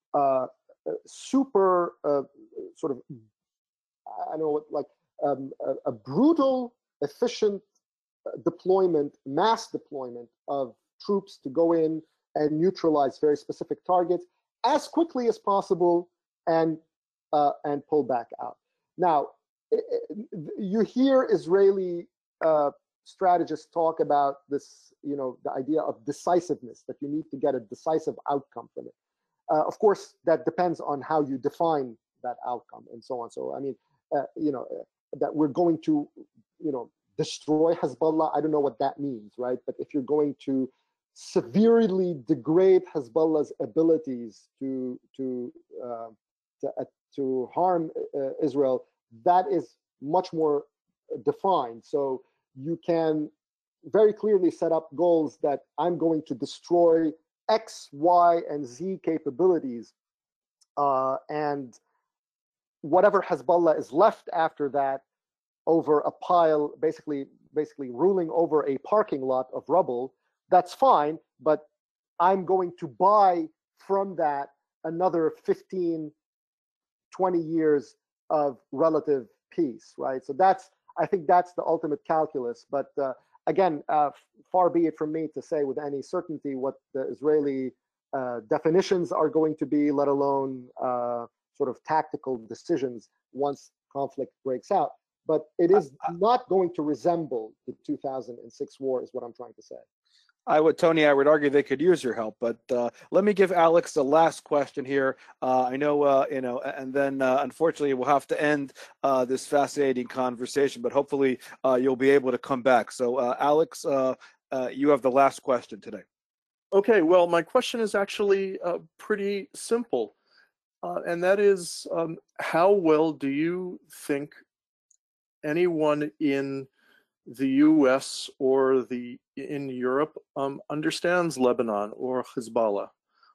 super sort of, I don't know what, like a brutal, efficient deployment, mass deployment of troops to go in and neutralize very specific targets as quickly as possible and pull back out. Now, you hear Israeli strategists talk about this, the idea of decisiveness, that you need to get a decisive outcome from it. Of course, that depends on how you define that outcome and so on. So, I mean, that we're going to, destroy Hezbollah. I don't know what that means, right? But if you're going to severely degrade Hezbollah's abilities to harm Israel, that is much more defined. So you can very clearly set up goals that I'm going to destroy X, Y, and Z capabilities, and whatever Hezbollah is left after that, over a pile, basically ruling over a parking lot of rubble, that's fine, but I'm going to buy from that another 15, 20 years of relative peace, right? So I think that's the ultimate calculus. But again, far be it from me to say with any certainty what the Israeli definitions are going to be, let alone sort of tactical decisions once conflict breaks out. But it is not going to resemble the 2006 war, is what I'm trying to say. Tony, I would argue they could use your help, but let me give Alex the last question here. I know, and then unfortunately we'll have to end this fascinating conversation, but hopefully you'll be able to come back. So Alex, you have the last question today. Okay, well, my question is actually pretty simple, and that is, how well do you think anyone in the US or in Europe understands Lebanon or Hezbollah?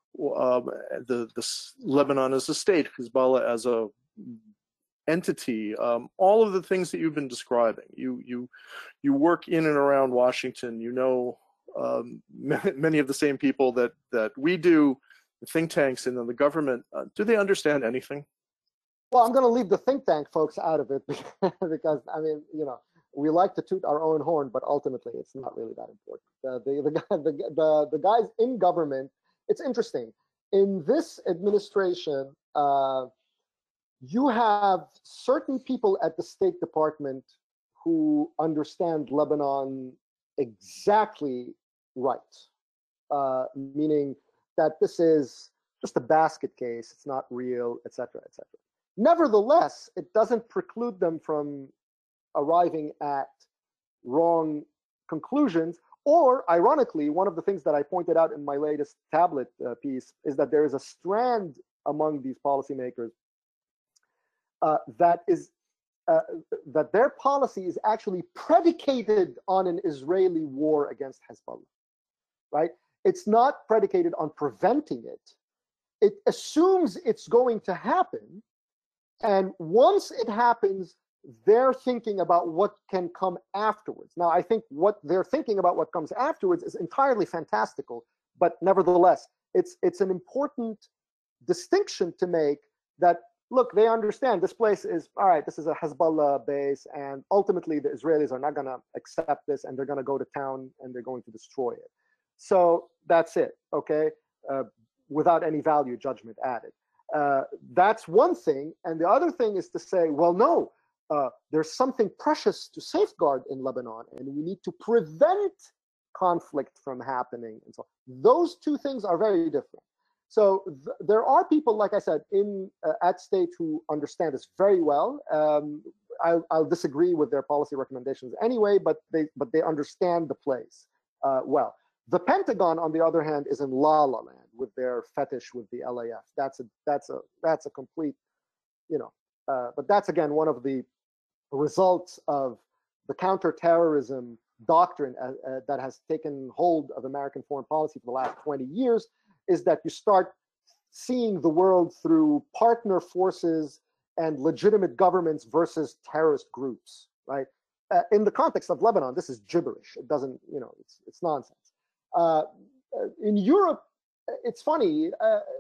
Lebanon as a state, Hezbollah as a entity, all of the things that you've been describing. You work in and around Washington. Many of the same people that we do, the think tanks and then the government. Do they understand anything? Well, I'm going to leave the think tank folks out of it because I mean, we like to toot our own horn, but ultimately it's not really that important. The guys in government, it's interesting. In this administration, you have certain people at the State Department who understand Lebanon exactly right, meaning that this is just a basket case, it's not real, etc., etc. Nevertheless, it doesn't preclude them from arriving at wrong conclusions. Or, ironically, one of the things that I pointed out in my latest tablet piece is that there is a strand among these policymakers that their policy is actually predicated on an Israeli war against Hezbollah, right? It's not predicated on preventing it. It assumes it's going to happen. And once it happens, they're thinking about what can come afterwards. Now, I think what they're thinking about what comes afterwards is entirely fantastical, but nevertheless, it's an important distinction to make that, look, they understand this place is, all right, this is a Hezbollah base, and ultimately the Israelis are not going to accept this, and they're going to go to town and they're going to destroy it. So that's it, okay? Without any value judgment added. That's one thing. And the other thing is to say, well, no, there's something precious to safeguard in Lebanon, and we need to prevent conflict from happening. And so those two things are very different. So there are people, like I said, at State who understand this very well. I'll disagree with their policy recommendations anyway, but they understand the place well. The Pentagon, on the other hand, is in la la land with their fetish with the LAF. That's a complete, but that's again one of the results of the counterterrorism doctrine that has taken hold of American foreign policy for the last 20 years. is that you start seeing the world through partner forces and legitimate governments versus terrorist groups, right? In the context of Lebanon, this is gibberish. It doesn't, it's nonsense. In Europe, it's funny.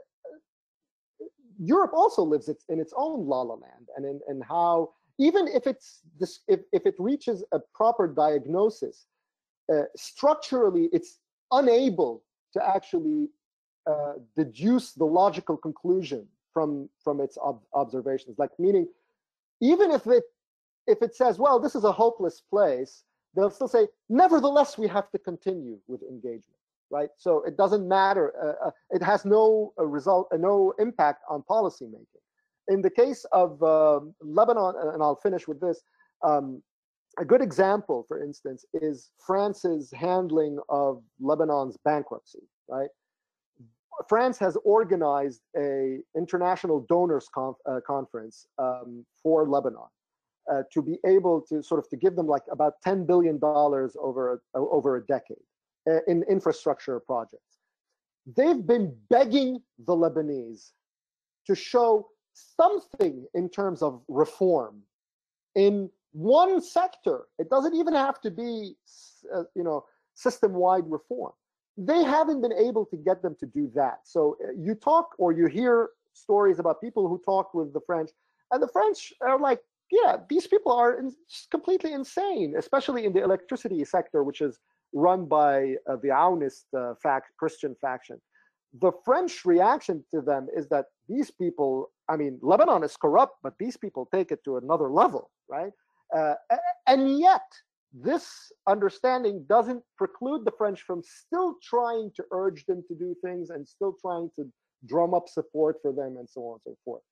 Europe also lives in its own la-la land, and how even if if it reaches a proper diagnosis, structurally it's unable to actually deduce the logical conclusion from its observations. Like, meaning, even if it says, well, this is a hopeless place, they'll still say, nevertheless, we have to continue with engagement, right? So it doesn't matter. It has no no impact on policymaking. In the case of Lebanon, and I'll finish with this, a good example, for instance, is France's handling of Lebanon's bankruptcy, right? France has organized an international donors conference for Lebanon to be able to to give them like about $10 billion over a decade in infrastructure projects. They've been begging the Lebanese to show something in terms of reform in one sector. It doesn't even have to be, system-wide reform. They haven't been able to get them to do that. So you talk or you hear stories about people who talk with the French, and the French are like, yeah, these people are completely insane, especially in the electricity sector, which is run by the Aounist Christian faction. The French reaction to them is that these people, I mean, Lebanon is corrupt, but these people take it to another level, right? And yet, this understanding doesn't preclude the French from still trying to urge them to do things and still trying to drum up support for them and so on and so forth.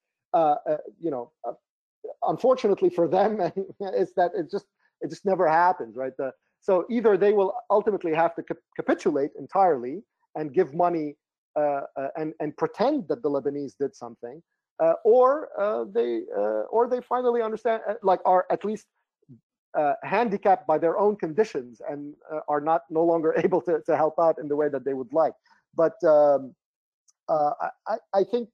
Unfortunately for them, is that it just never happens, right? So either they will ultimately have to capitulate entirely and give money and pretend that the Lebanese did something, or they finally understand, are at least handicapped by their own conditions and are no longer able to help out in the way that they would like. But I think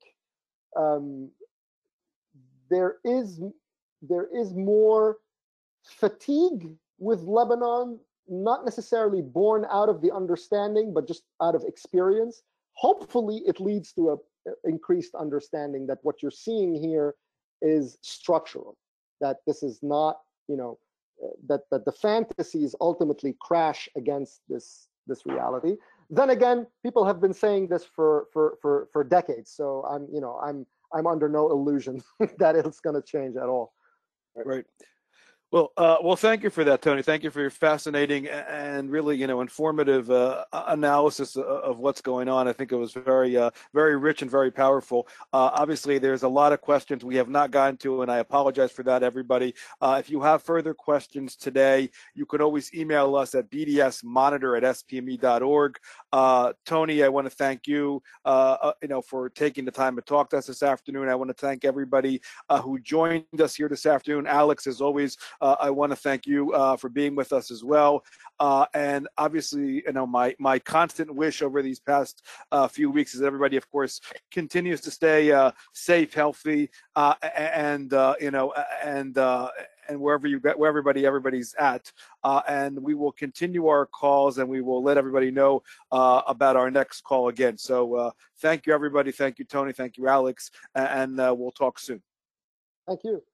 there is more fatigue with Lebanon, not necessarily born out of the understanding, but just out of experience. Hopefully, it leads to an increased understanding that what you're seeing here is structural, that this is not, that the fantasies ultimately crash against this reality. Then again, people have been saying this for decades, so I'm under no illusion that it's going to change at all. Right. Well, thank you for that, Tony. Thank you for your fascinating and really, informative analysis of what's going on. I think it was very, very rich and very powerful. Obviously, there's a lot of questions we have not gotten to, and I apologize for that, everybody. If you have further questions today, you can always email us at bdsmonitor@spme.org. Tony, I want to thank you, for taking the time to talk to us this afternoon. I want to thank everybody who joined us here this afternoon. Alex, as always, I want to thank you for being with us as well. And obviously, my constant wish over these past few weeks is that everybody, of course, continues to stay safe, healthy, and wherever everybody's at. And we will continue our calls, and we will let everybody know about our next call again. So thank you, everybody. Thank you, Tony. Thank you, Alex. And we'll talk soon. Thank you.